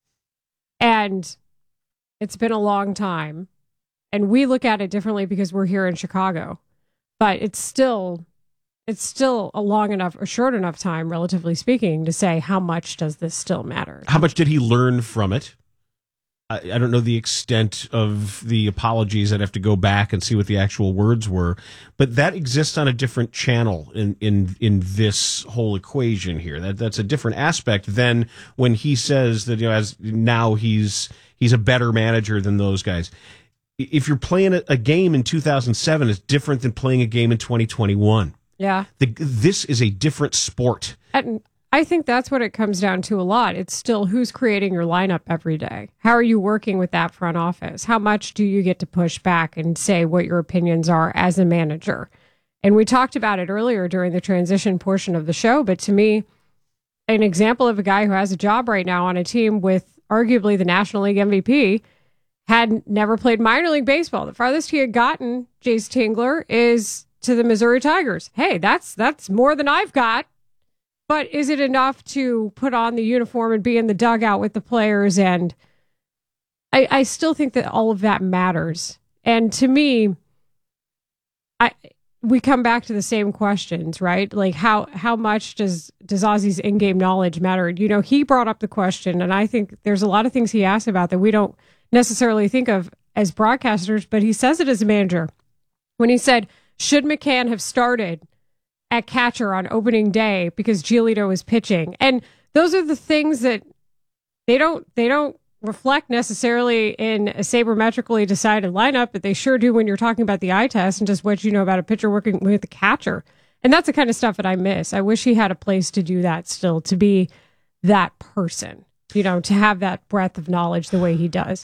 Speaker 13: And it's been a long time. And we look at it differently because we're here in Chicago. But it's still it's still a long enough or short enough time, relatively speaking, to say how much does this still matter?
Speaker 1: How much did he learn from it? I, I don't know the extent of the apologies. I'd have to go back and see what the actual words were. But that exists on a different channel in, in, in this whole equation here. That that's a different aspect than when he says that, you know, as now he's he's a better manager than those guys. If you're playing a, a game in two thousand seven, it's different than playing a game in twenty twenty-one.
Speaker 13: Yeah.
Speaker 1: The, this is a different sport.
Speaker 13: And I think that's what it comes down to a lot. It's still who's creating your lineup every day. How are you working with that front office? How much do you get to push back and say what your opinions are as a manager? And we talked about it earlier during the transition portion of the show, but to me, an example of a guy who has a job right now on a team with arguably the National League M V P had never played minor league baseball. The farthest he had gotten, Jace Tingler, is to the Missouri Tigers. Hey, that's that's more than I've got. But is it enough to put on the uniform and be in the dugout with the players? And I, I still think that all of that matters. And to me, I we come back to the same questions, right? Like how how much does does Ozzy's in-game knowledge matter? You know, he brought up the question, and I think there's a lot of things he asked about that we don't necessarily think of as broadcasters, but he says it as a manager. When he said, should McCann have started at catcher on opening day because Giolito was pitching? And those are the things that they don't they don't reflect necessarily in a sabermetrically decided lineup, but they sure do when you're talking about the eye test and just what you know about a pitcher working with a catcher. And that's the kind of stuff that I miss. I wish he had a place to do that still, to be that person, you know, to have that breadth of knowledge the way he does.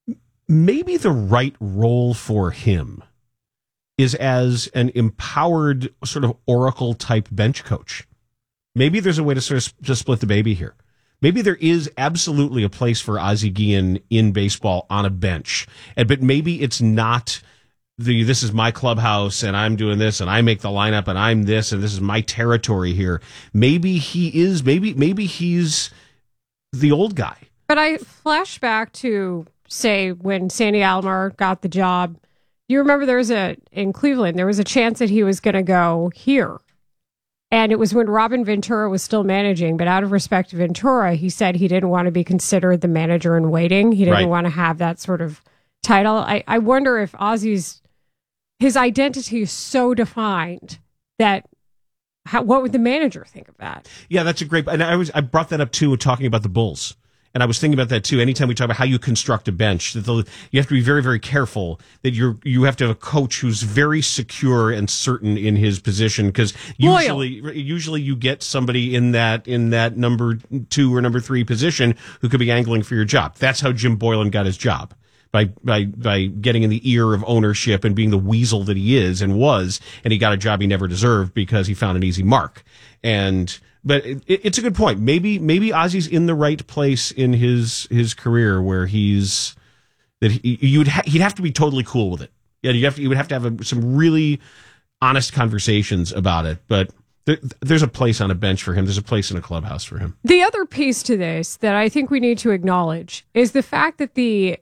Speaker 1: Maybe the right role for him is as an empowered sort of Oracle type bench coach. Maybe there's a way to sort of just split the baby here. Maybe there is absolutely a place for Ozzie Guillen in baseball on a bench, and but maybe it's not the this is my clubhouse and I'm doing this and I make the lineup and I'm this and this is my territory here. Maybe he is. Maybe maybe he's the old guy.
Speaker 13: But I flash back to, say, when Sandy Alomar got the job. You remember there was a, in Cleveland, there was a chance that he was going to go here. And it was when Robin Ventura was still managing, but out of respect to Ventura, he said he didn't want to be considered the manager in waiting. He didn't
Speaker 1: Right.
Speaker 13: want to have that sort of title. I, I wonder if Ozzy's, his identity is so defined that, how, what would the manager think of that?
Speaker 1: Yeah, that's a great. And I was I brought that up too, talking about the Bulls. And I was thinking about that too. Anytime we talk about how you construct a bench, that the, you have to be very, very careful that you're you have to have a coach who's very secure and certain in his position, because usually, usually you get somebody in that in that number two or number three position who could be angling for your job. That's how Jim Boylan got his job. By, by, by getting in the ear of ownership and being the weasel that he is and was, and he got a job he never deserved because he found an easy mark. And, but it, it's a good point. Maybe, maybe Ozzy's in the right place in his, his career where he's, that he, you'd ha- he'd have to be totally cool with it. Yeah, you have to, you would have to have a, some really honest conversations about it. But there, there's a place on a bench for him. There's a place in a clubhouse for him.
Speaker 13: The other piece to this that I think we need to acknowledge is the fact that the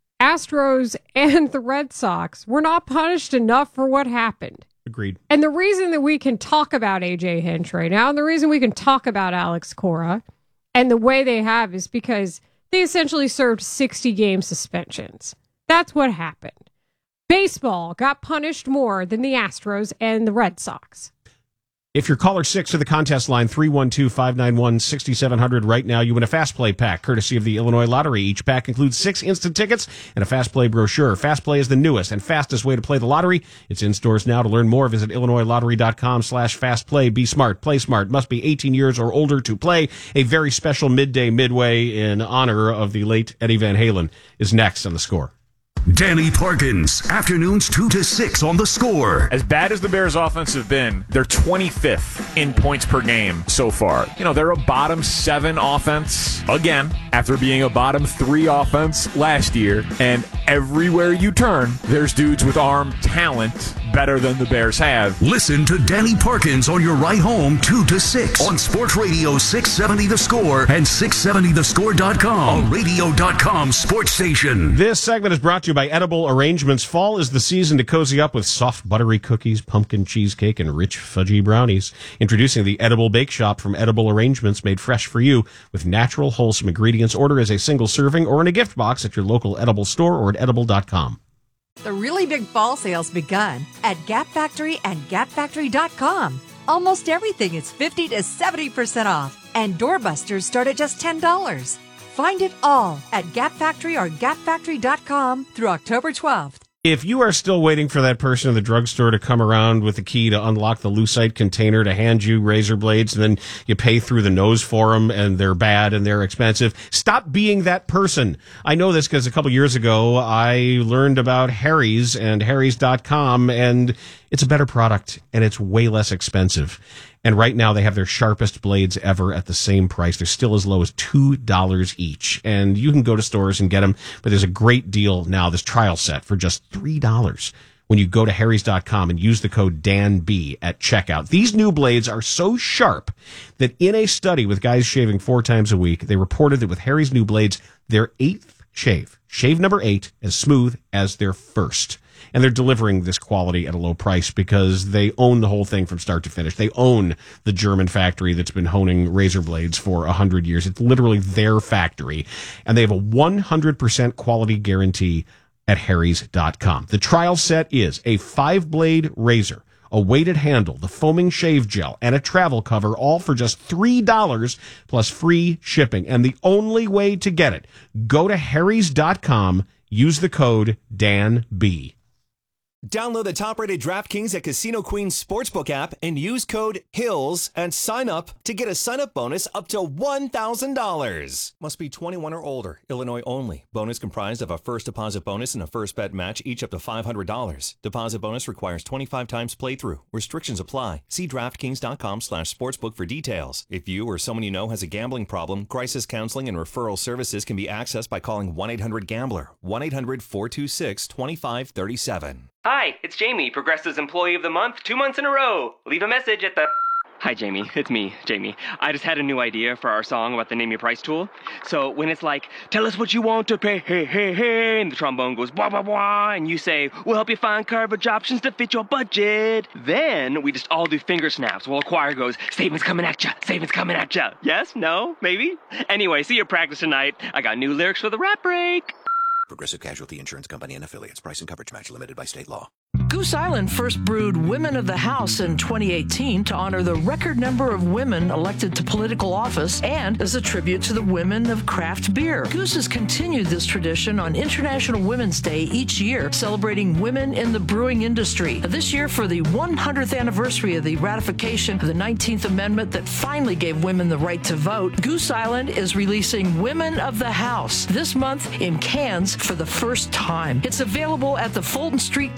Speaker 13: Astros and the Red Sox were not punished enough for what happened.
Speaker 1: Agreed.
Speaker 13: And the reason that we can talk about A J Hinch right now, and the reason we can talk about Alex Cora, and the way they have, is because they essentially served sixty game suspensions. That's what happened. Baseball got punished more than the Astros and the Red Sox.
Speaker 1: If you're caller six to the contest line, three one two, five nine one, six seven zero zero right now, you win a Fast Play pack, courtesy of the Illinois Lottery. Each pack includes six instant tickets and a Fast Play brochure. Fast Play is the newest and fastest way to play the lottery. It's in stores now. To learn more, visit illinois lottery dot com slash fast play. Be smart, play smart. Must be eighteen years or older to play. A very special midday midway in honor of the late Eddie Van Halen is next on The Score.
Speaker 2: Danny Parkins, afternoons two to six on The Score.
Speaker 11: As bad as the Bears' offense have been, they're twenty-fifth in points per game so far. You know, they're a bottom seven offense again after being a bottom three offense last year. And everywhere you turn, there's dudes with arm talent better than the Bears have.
Speaker 2: Listen to Danny Parkins on your ride home two to six on Sports Radio six seventy The Score and six seventy the score dot com, a radio dot com sports station.
Speaker 1: This segment is brought to you by Edible Arrangements. Fall is the season to cozy up with soft buttery cookies, pumpkin cheesecake, and rich fudgy brownies. Introducing the Edible Bake Shop from Edible Arrangements, made fresh for you with natural, wholesome ingredients. Order as a single serving or in a gift box at your local Edible store or at edible dot com.
Speaker 5: The really big fall sale's begun at Gap Factory and gap factory dot com. Almost everything is fifty to seventy percent off, and doorbusters start at just ten dollars. Find it all at Gap Factory or gap factory dot com through October twelfth.
Speaker 1: If you are still waiting for that person in the drugstore to come around with the key to unlock the Lucite container to hand you razor blades, and then you pay through the nose for them and they're bad and they're expensive, stop being that person. I know this because a couple years ago I learned about Harry's and harrys dot com, and it's a better product and it's way less expensive. And right now they have their sharpest blades ever at the same price. They're still as low as two dollars each. And you can go to stores and get them, but there's a great deal now, this trial set, for just three dollars when you go to harrys dot com and use the code D A N B at checkout. These new blades are so sharp that in a study with guys shaving four times a week, they reported that with Harry's new blades, their eighth shave, shave number eight, as smooth as their first. And they're delivering this quality at a low price because they own the whole thing from start to finish. They own the German factory that's been honing razor blades for one hundred years. It's literally their factory. And they have a one hundred percent quality guarantee at harrys dot com. The trial set is a five-blade razor, a weighted handle, the foaming shave gel, and a travel cover, all for just three dollars plus free shipping. And the only way to get it, go to harrys dot com, use the code D A N B.
Speaker 4: Download the top-rated DraftKings at Casino Queen Sportsbook app and use code HILLS and sign up to get a sign-up bonus up to one thousand dollars. Must be twenty-one or older. Illinois only. Bonus comprised of a first deposit bonus and a first bet match, each up to five hundred dollars. Deposit bonus requires twenty-five times playthrough. Restrictions apply. See DraftKings dot com slash sportsbook for details. If you or someone you know has a gambling problem, crisis counseling and referral services can be accessed by calling one eight hundred gambler, one eight hundred four two six two five three seven.
Speaker 22: Hi, it's Jamie, Progressive's Employee of the Month, two months in a row. Leave a message at the... Hi, Jamie. It's me, Jamie. I just had a new idea for our song about the Name Your Price tool. So when it's like, tell us what you want to pay, hey, hey, hey, and the trombone goes, blah, blah, blah, and you say, we'll help you find coverage options to fit your budget. Then we just all do finger snaps while a choir goes, savings coming at ya, savings coming at ya. Yes? No? Maybe? Anyway, see you at practice tonight. I got new lyrics for the rap break.
Speaker 23: Progressive Casualty Insurance Company and Affiliates. Price and coverage match limited by state law.
Speaker 10: Goose Island first brewed Women of the House in twenty eighteen to honor the record number of women elected to political office and as a tribute to the women of craft beer. Goose has continued this tradition on International Women's Day each year, celebrating women in the brewing industry. This year, for the one hundredth anniversary of the ratification of the nineteenth Amendment that finally gave women the right to vote, Goose Island is releasing Women of the House this month in cans for the first time. It's available at the Fulton Street Tap Room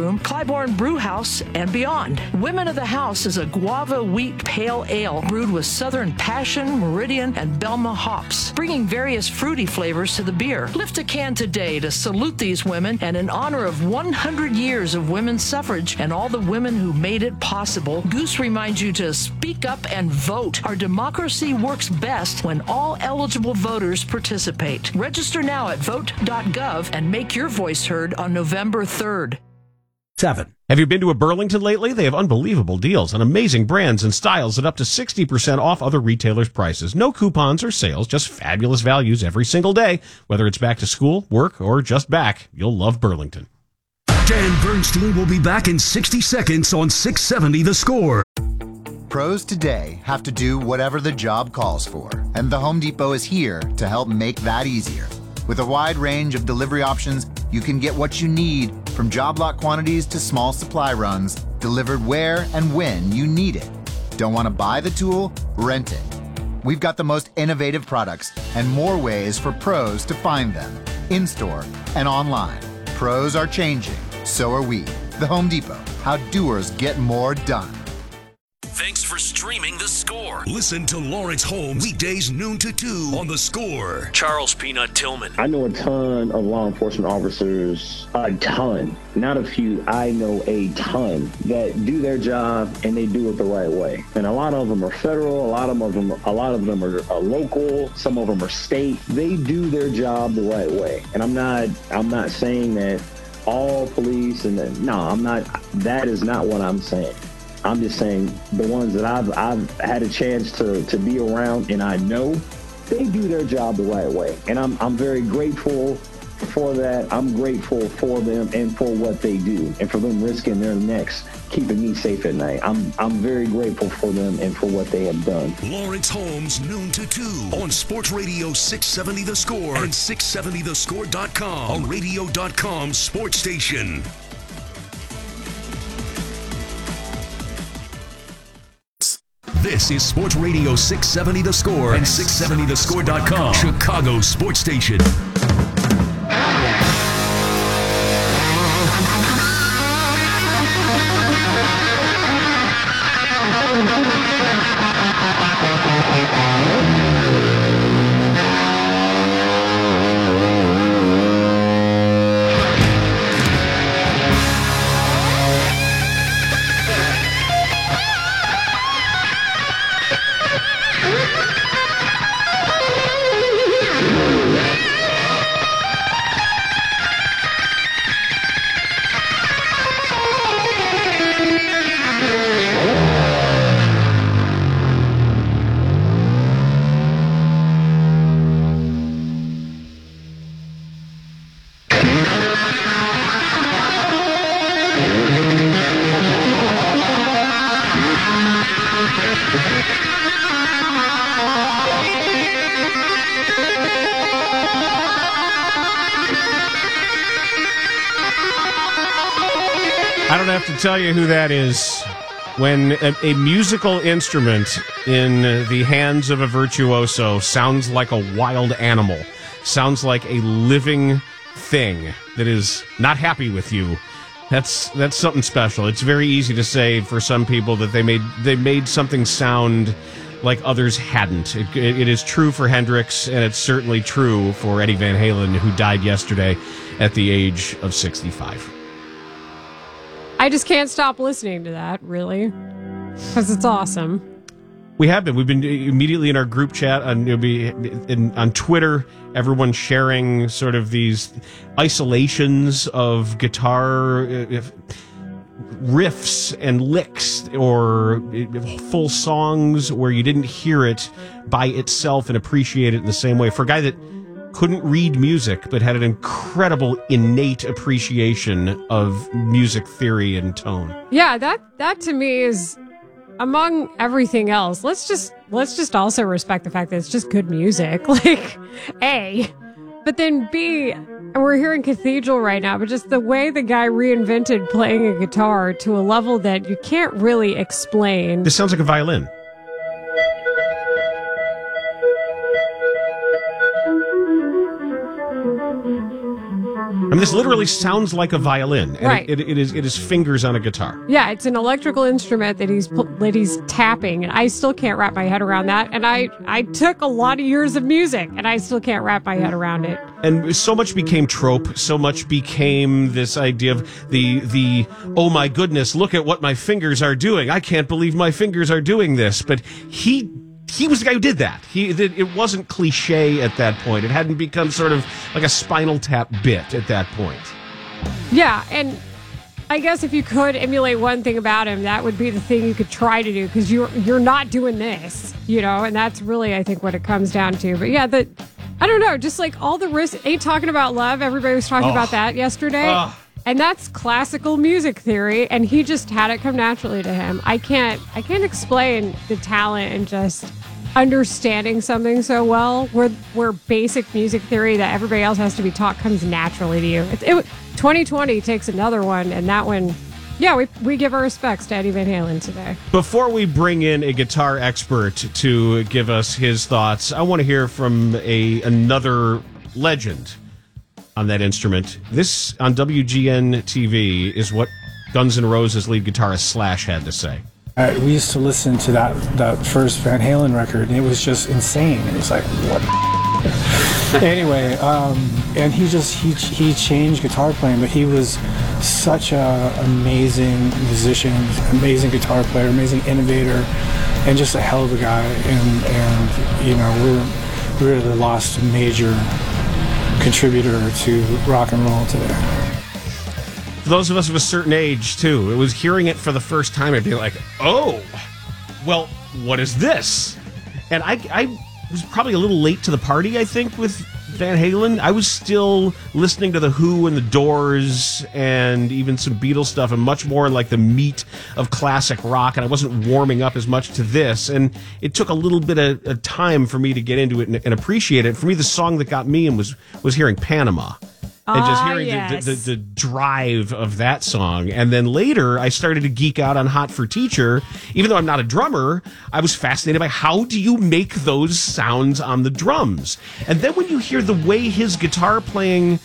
Speaker 10: Room, Clybourne Brew House, and beyond. Women of the House is a guava wheat pale ale brewed with Southern Passion, Meridian, and Belma hops, bringing various fruity flavors to the beer. Lift a can today to salute these women and in honor of one hundred years of women's suffrage and all the women who made it possible. Goose reminds you to speak up and vote. Our democracy works best when all eligible voters participate. Register now at vote dot gov and make your voice heard on November third.
Speaker 1: Seven. Have you been to a Burlington lately? They have unbelievable deals on amazing brands and styles at up to sixty percent off other retailers' prices. No coupons or sales, just fabulous values every single day. Whether it's back to school, work, or just back, you'll love Burlington.
Speaker 2: Dan Bernstein will be back in sixty seconds on six seventy The Score.
Speaker 3: Pros today have to do whatever the job calls for, and the Home Depot is here to help make that easier. With a wide range of delivery options, you can get what you need, from job lot quantities to small supply runs, delivered where and when you need it. Don't want to buy the tool? Rent it. We've got the most innovative products and more ways for pros to find them, in-store and online. Pros are changing, so are we. The Home Depot, how doers get more done.
Speaker 2: Thanks for streaming The Score. Listen to Lawrence Holmes weekdays noon to two on The Score.
Speaker 8: Charles Peanut Tillman.
Speaker 14: I know a ton of law enforcement officers, a ton, not a few, I know a ton that do their job and they do it the right way. And a lot of them are federal, a lot of them, a lot of them are, are local, some of them are state. They do their job the right way. And I'm not, I'm not saying that all police and that, no, I'm not, that is not what I'm saying. I'm just saying the ones that I've I've had a chance to, to be around and I know, they do their job the right way. And I'm I'm very grateful for that. I'm grateful for them and for what they do and for them risking their necks, keeping me safe at night. I'm I'm very grateful for them and for what they have done.
Speaker 2: Lawrence Holmes, noon to two on Sports Radio six seventy The Score and six seventy the score dot com, a radio dot com sports station. This is Sports Radio six seventy The Score and six seventy the score dot com, Chicago's sports station.
Speaker 1: I don't have to tell you who that is. When a, a musical instrument in the hands of a virtuoso sounds like a wild animal, sounds like a living thing that is not happy with you, that's that's something special. It's very easy to say for some people that they made they made something sound like others hadn't. It, it, it is true for Hendrix, and it's certainly true for Eddie Van Halen, who died yesterday at the age of sixty-five.
Speaker 13: I just can't stop listening to that, really, because it's awesome.
Speaker 1: We have been. We've been immediately in our group chat on in, on Twitter. Everyone sharing sort of these isolations of guitar riffs and licks or full songs where you didn't hear it by itself and appreciate it in the same way. For a guy that couldn't read music but had an incredible innate appreciation of music theory and tone.
Speaker 13: Yeah, that that to me is, among everything else, let's just let's just also respect the fact that it's just good music. Like, A, but then B, and we're hearing Cathedral right now, but just the way the guy reinvented playing a guitar to a level that you can't really explain.
Speaker 1: This sounds like a violin. mean, this literally sounds like a violin. And
Speaker 13: Right.
Speaker 1: It, it, it is it is fingers on a guitar.
Speaker 13: Yeah, it's an electrical instrument that he's pu- that he's tapping, and I still can't wrap my head around that. And I I took a lot of years of music, and I still can't wrap my head around it.
Speaker 1: And so much became trope. So much became this idea of the the oh my goodness, look at what my fingers are doing. I can't believe my fingers are doing this. But he. He was the guy who did that. He it wasn't cliche at that point. It hadn't become sort of like a Spinal Tap bit at that point.
Speaker 13: Yeah, and I guess if you could emulate one thing about him, that would be the thing you could try to do, because you're you're not doing this, you know, and that's really, I think, what it comes down to. But yeah, the I don't know, just like all the risks. Ain't Talking About Love. Everybody was talking
Speaker 1: Oh.
Speaker 13: about that yesterday.
Speaker 1: Oh.
Speaker 13: And that's classical music theory, and he just had it come naturally to him. I can't I can't explain the talent and just understanding something so well, where where basic music theory that everybody else has to be taught comes naturally to you. It, it, twenty twenty takes another one, and that one, yeah, we we give our respects to Eddie Van Halen today.
Speaker 1: Before we bring in a guitar expert to give us his thoughts, I want to hear from a another legend on that instrument. This on W G N T V is what Guns N' Roses lead guitarist Slash had to say.
Speaker 6: Uh, we used to listen to that that first Van Halen record, and it was just insane. It was like, what? Anyway, um, and he just he he changed guitar playing, but he was such a amazing musician, amazing guitar player, amazing innovator, and just a hell of a guy. And and you know, we're we really lost a major contributor to rock and roll today.
Speaker 1: For those of us of a certain age, too, it was hearing it for the first time, I'd be like, oh, well, what is this? And I, I was probably a little late to the party, I think, with Van Halen. I was still listening to The Who and The Doors and even some Beatles stuff, and much more like the meat of classic rock, and I wasn't warming up as much to this. And it took a little bit of, of time for me to get into it and, and appreciate it. For me, the song that got me in was, was hearing Panama. And just
Speaker 13: Ah,
Speaker 1: hearing
Speaker 13: yes.
Speaker 1: the, the, the drive of that song. And then later, I started to geek out on Hot for Teacher. Even though I'm not a drummer, I was fascinated by how do you make those sounds on the drums? And then when you hear the way his guitar playing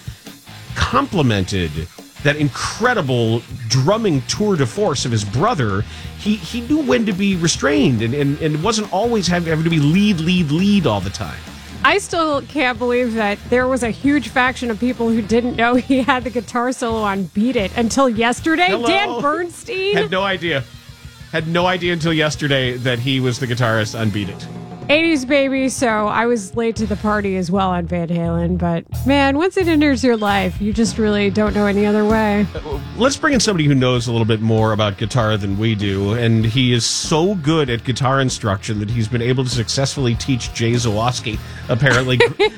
Speaker 1: complemented that incredible drumming tour de force of his brother, he, he knew when to be restrained and, and, and wasn't always having, having to be lead, lead, lead all the time.
Speaker 13: I still can't believe that there was a huge faction of people who didn't know he had the guitar solo on Beat It until yesterday.
Speaker 1: Hello.
Speaker 13: Dan Bernstein.
Speaker 1: Had no idea. Had no idea until yesterday that he was the guitarist on Beat It.
Speaker 13: eighties baby, so I was late to the party as well on Van Halen. But man, once it enters your life, you just really don't know any other way.
Speaker 1: Let's bring in somebody who knows a little bit more about guitar than we do, and he is so good at guitar instruction that he's been able to successfully teach Jay Zawoski, apparently.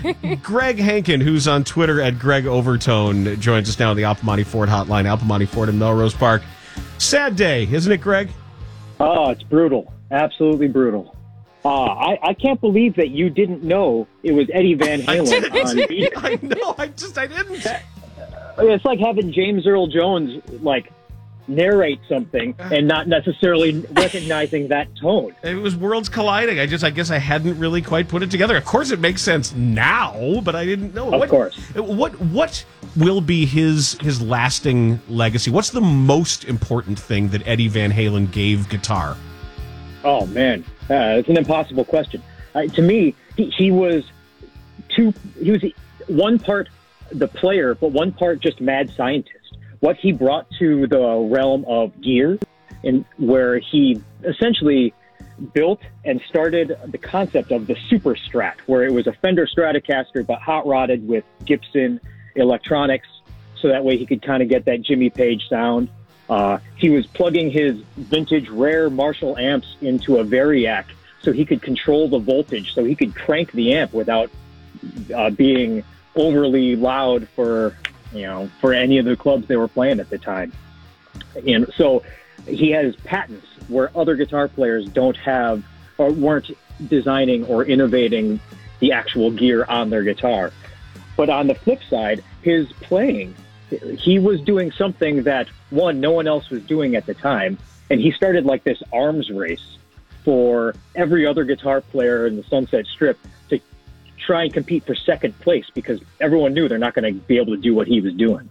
Speaker 1: Greg Hankin, who's on Twitter at Greg Overtone, joins us now on the Al Piemonte Ford hotline. Al Piemonte Ford in Melrose Park. Sad day, isn't it, Greg?
Speaker 7: Oh, it's brutal. Absolutely brutal. Uh, I, I can't believe that you didn't know it was Eddie Van Halen on Beat It.
Speaker 1: I know, I just, I didn't.
Speaker 7: It's like having James Earl Jones, like, narrate something and not necessarily recognizing that tone.
Speaker 1: It was worlds colliding. I just, I guess I hadn't really quite put it together. Of course it makes sense now, but I didn't know.
Speaker 7: Of
Speaker 1: what,
Speaker 7: course.
Speaker 1: What, what will be his, his lasting legacy? What's the most important thing that Eddie Van Halen gave guitar?
Speaker 7: Oh, man. Uh, it's an impossible question. Uh, to me, he, he was two. He was one part the player, but one part just mad scientist. What he brought to the realm of gear, and where he essentially built and started the concept of the Super Strat, where it was a Fender Stratocaster but hot rodded with Gibson electronics, so that way he could kind of get that Jimmy Page sound. Uh, he was plugging his vintage rare Marshall amps into a Variac so he could control the voltage, so he could crank the amp without uh, being overly loud for, you know, for any of the clubs they were playing at the time. And so he has patents where other guitar players don't have or weren't designing or innovating the actual gear on their guitar. But on the flip side, his playing, he was doing something that, one, no one else was doing at the time. And he started like this arms race for every other guitar player in the Sunset Strip to try and compete for second place because everyone knew they're not going to be able to do what he was doing.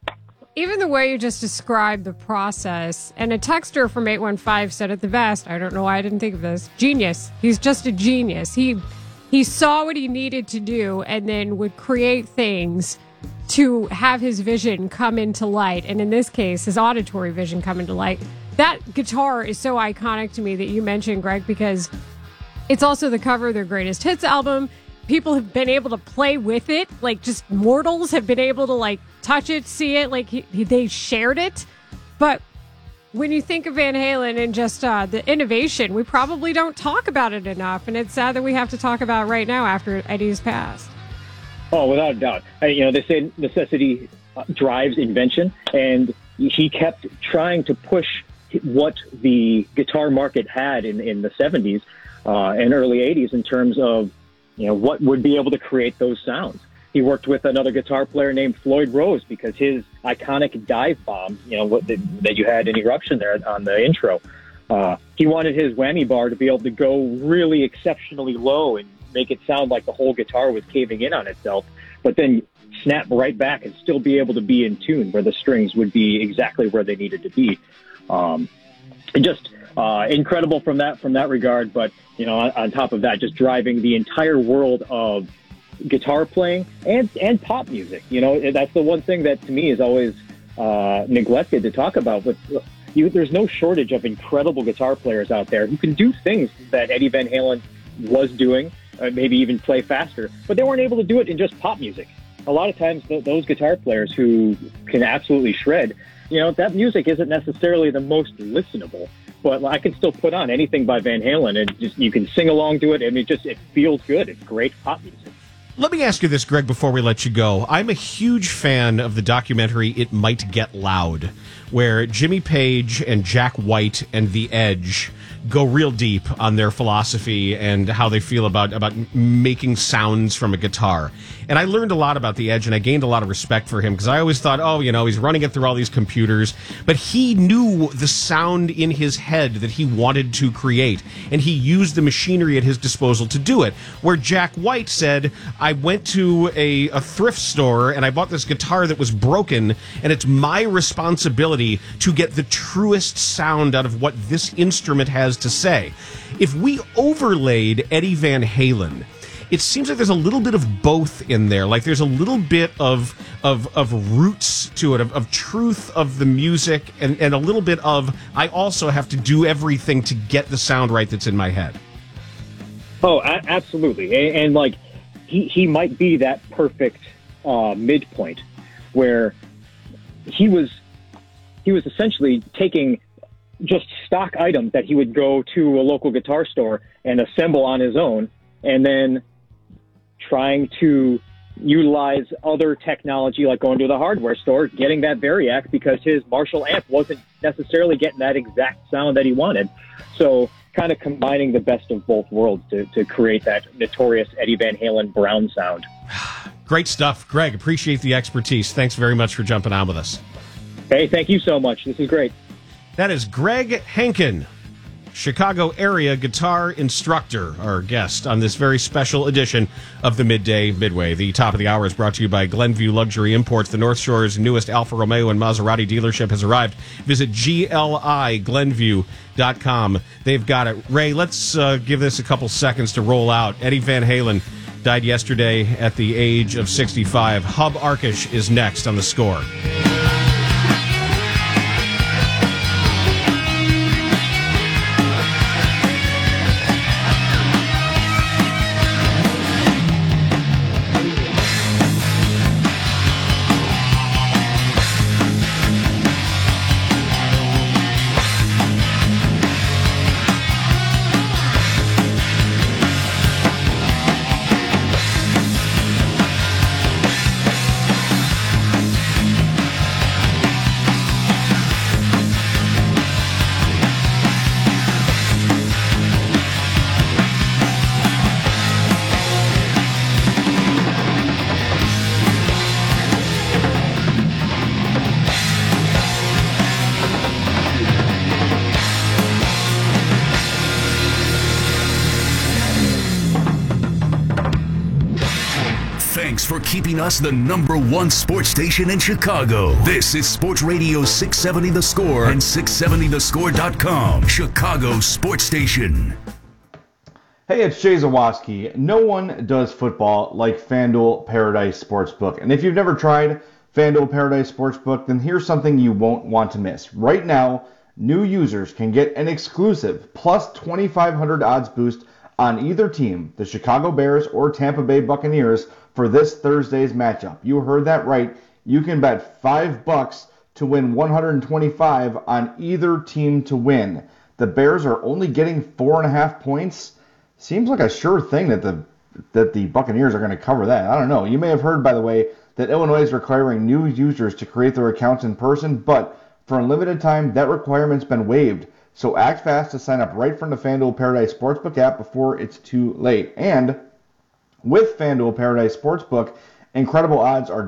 Speaker 13: Even the way you just described the process, and a texter from eight one five said it the best. I don't know why I didn't think of this. Genius. He's just a genius. He he saw what he needed to do and then would create things to have his vision come into light. And in this case, his auditory vision come into light. That guitar is so iconic to me that you mentioned, Greg, because it's also the cover of their greatest hits album. People have been able to play with it. Like, just mortals have been able to, like, touch it, see it. Like, he, he, they shared it. But when you think of Van Halen and just uh, the innovation, we probably don't talk about it enough. And it's sad that we have to talk about it right now after Eddie's passed.
Speaker 7: Oh, without a doubt. I, you know, they say necessity uh, drives invention. And he kept trying to push what the guitar market had in, in the seventies uh, and early eighties in terms of, you know, what would be able to create those sounds. He worked with another guitar player named Floyd Rose because his iconic dive bomb, you know, what the, that you had in Eruption there on the intro, uh, he wanted his whammy bar to be able to go really exceptionally low and make it sound like the whole guitar was caving in on itself, but then snap right back and still be able to be in tune where the strings would be exactly where they needed to be. Um, just uh, incredible from that from that regard, but you know, on, on top of that, just driving the entire world of guitar playing and and pop music. You know, that's the one thing that to me is always uh, neglected to talk about. But you, there's no shortage of incredible guitar players out there who can do things that Eddie Van Halen was doing, uh, maybe even play faster, but they weren't able to do it in just pop music. A lot of times, th- those guitar players who can absolutely shred, you know, that music isn't necessarily the most listenable, but I can still put on anything by Van Halen and just you can sing along to it, and it just it feels good. It's great pop music.
Speaker 1: Let me ask you this, Greg, before we let you go. I'm a huge fan of the documentary It Might Get Loud, where Jimmy Page and Jack White and The Edge go real deep on their philosophy and how they feel about, about making sounds from a guitar. And I learned a lot about The Edge, and I gained a lot of respect for him, because I always thought, oh, you know, he's running it through all these computers. But he knew the sound in his head that he wanted to create, and he used the machinery at his disposal to do it. Where Jack White said, I went to a, a thrift store, and I bought this guitar that was broken, and it's my responsibility to get the truest sound out of what this instrument has to say. If we overlaid Eddie Van Halen, it seems like there's a little bit of both in there. Like there's a little bit of of, of roots to it, of, of truth of the music, and, and a little bit of, I also have to do everything to get the sound right that's in my head.
Speaker 7: Oh, a- absolutely. And, and like, he, he might be that perfect uh, midpoint where he was he was essentially taking just stock items that he would go to a local guitar store and assemble on his own, and then trying to utilize other technology, like going to the hardware store, getting that Variac because his Marshall amp wasn't necessarily getting that exact sound that he wanted. So kind of combining the best of both worlds to, to create that notorious Eddie Van Halen Brown sound.
Speaker 1: Great stuff. Greg, appreciate the expertise. Thanks very much for jumping on with us.
Speaker 7: Hey, thank you so much. This is great.
Speaker 1: That is Greg Henkin, Chicago area guitar instructor, our guest on this very special edition of the Midday Midway. The top of the hour is brought to you by Glenview Luxury Imports. The North Shore's newest Alfa Romeo and Maserati dealership has arrived. Visit G L I Glenview dot com. They've got it. Ray, let's uh, give this a couple seconds to roll out. Eddie Van Halen died yesterday at the age of sixty-five. Hub Arkush is next on The Score.
Speaker 2: Thanks for keeping us the number one sports station in Chicago. This is Sports Radio six seventy The Score and six seventy the score dot com, Chicago's sports station.
Speaker 15: Hey, it's Jay Zawoski. No one does football like FanDuel Paradise Sportsbook. And if you've never tried FanDuel Paradise Sportsbook, then here's something you won't want to miss. Right now, new users can get an exclusive plus twenty-five hundred odds boost on either team, the Chicago Bears or Tampa Bay Buccaneers, for this Thursday's matchup. You heard that right. You can bet five bucks to win one hundred twenty-five on either team to win. The Bears are only getting four and a half points. Seems like a sure thing that the that the Buccaneers are going to cover that. I don't know. You may have heard, by the way, that Illinois is requiring new users to create their accounts in person, but for a limited time, that requirement's been waived. So act fast to sign up right from the FanDuel Paradise Sportsbook app before it's too late. And with FanDuel Paradise Sportsbook, incredible odds are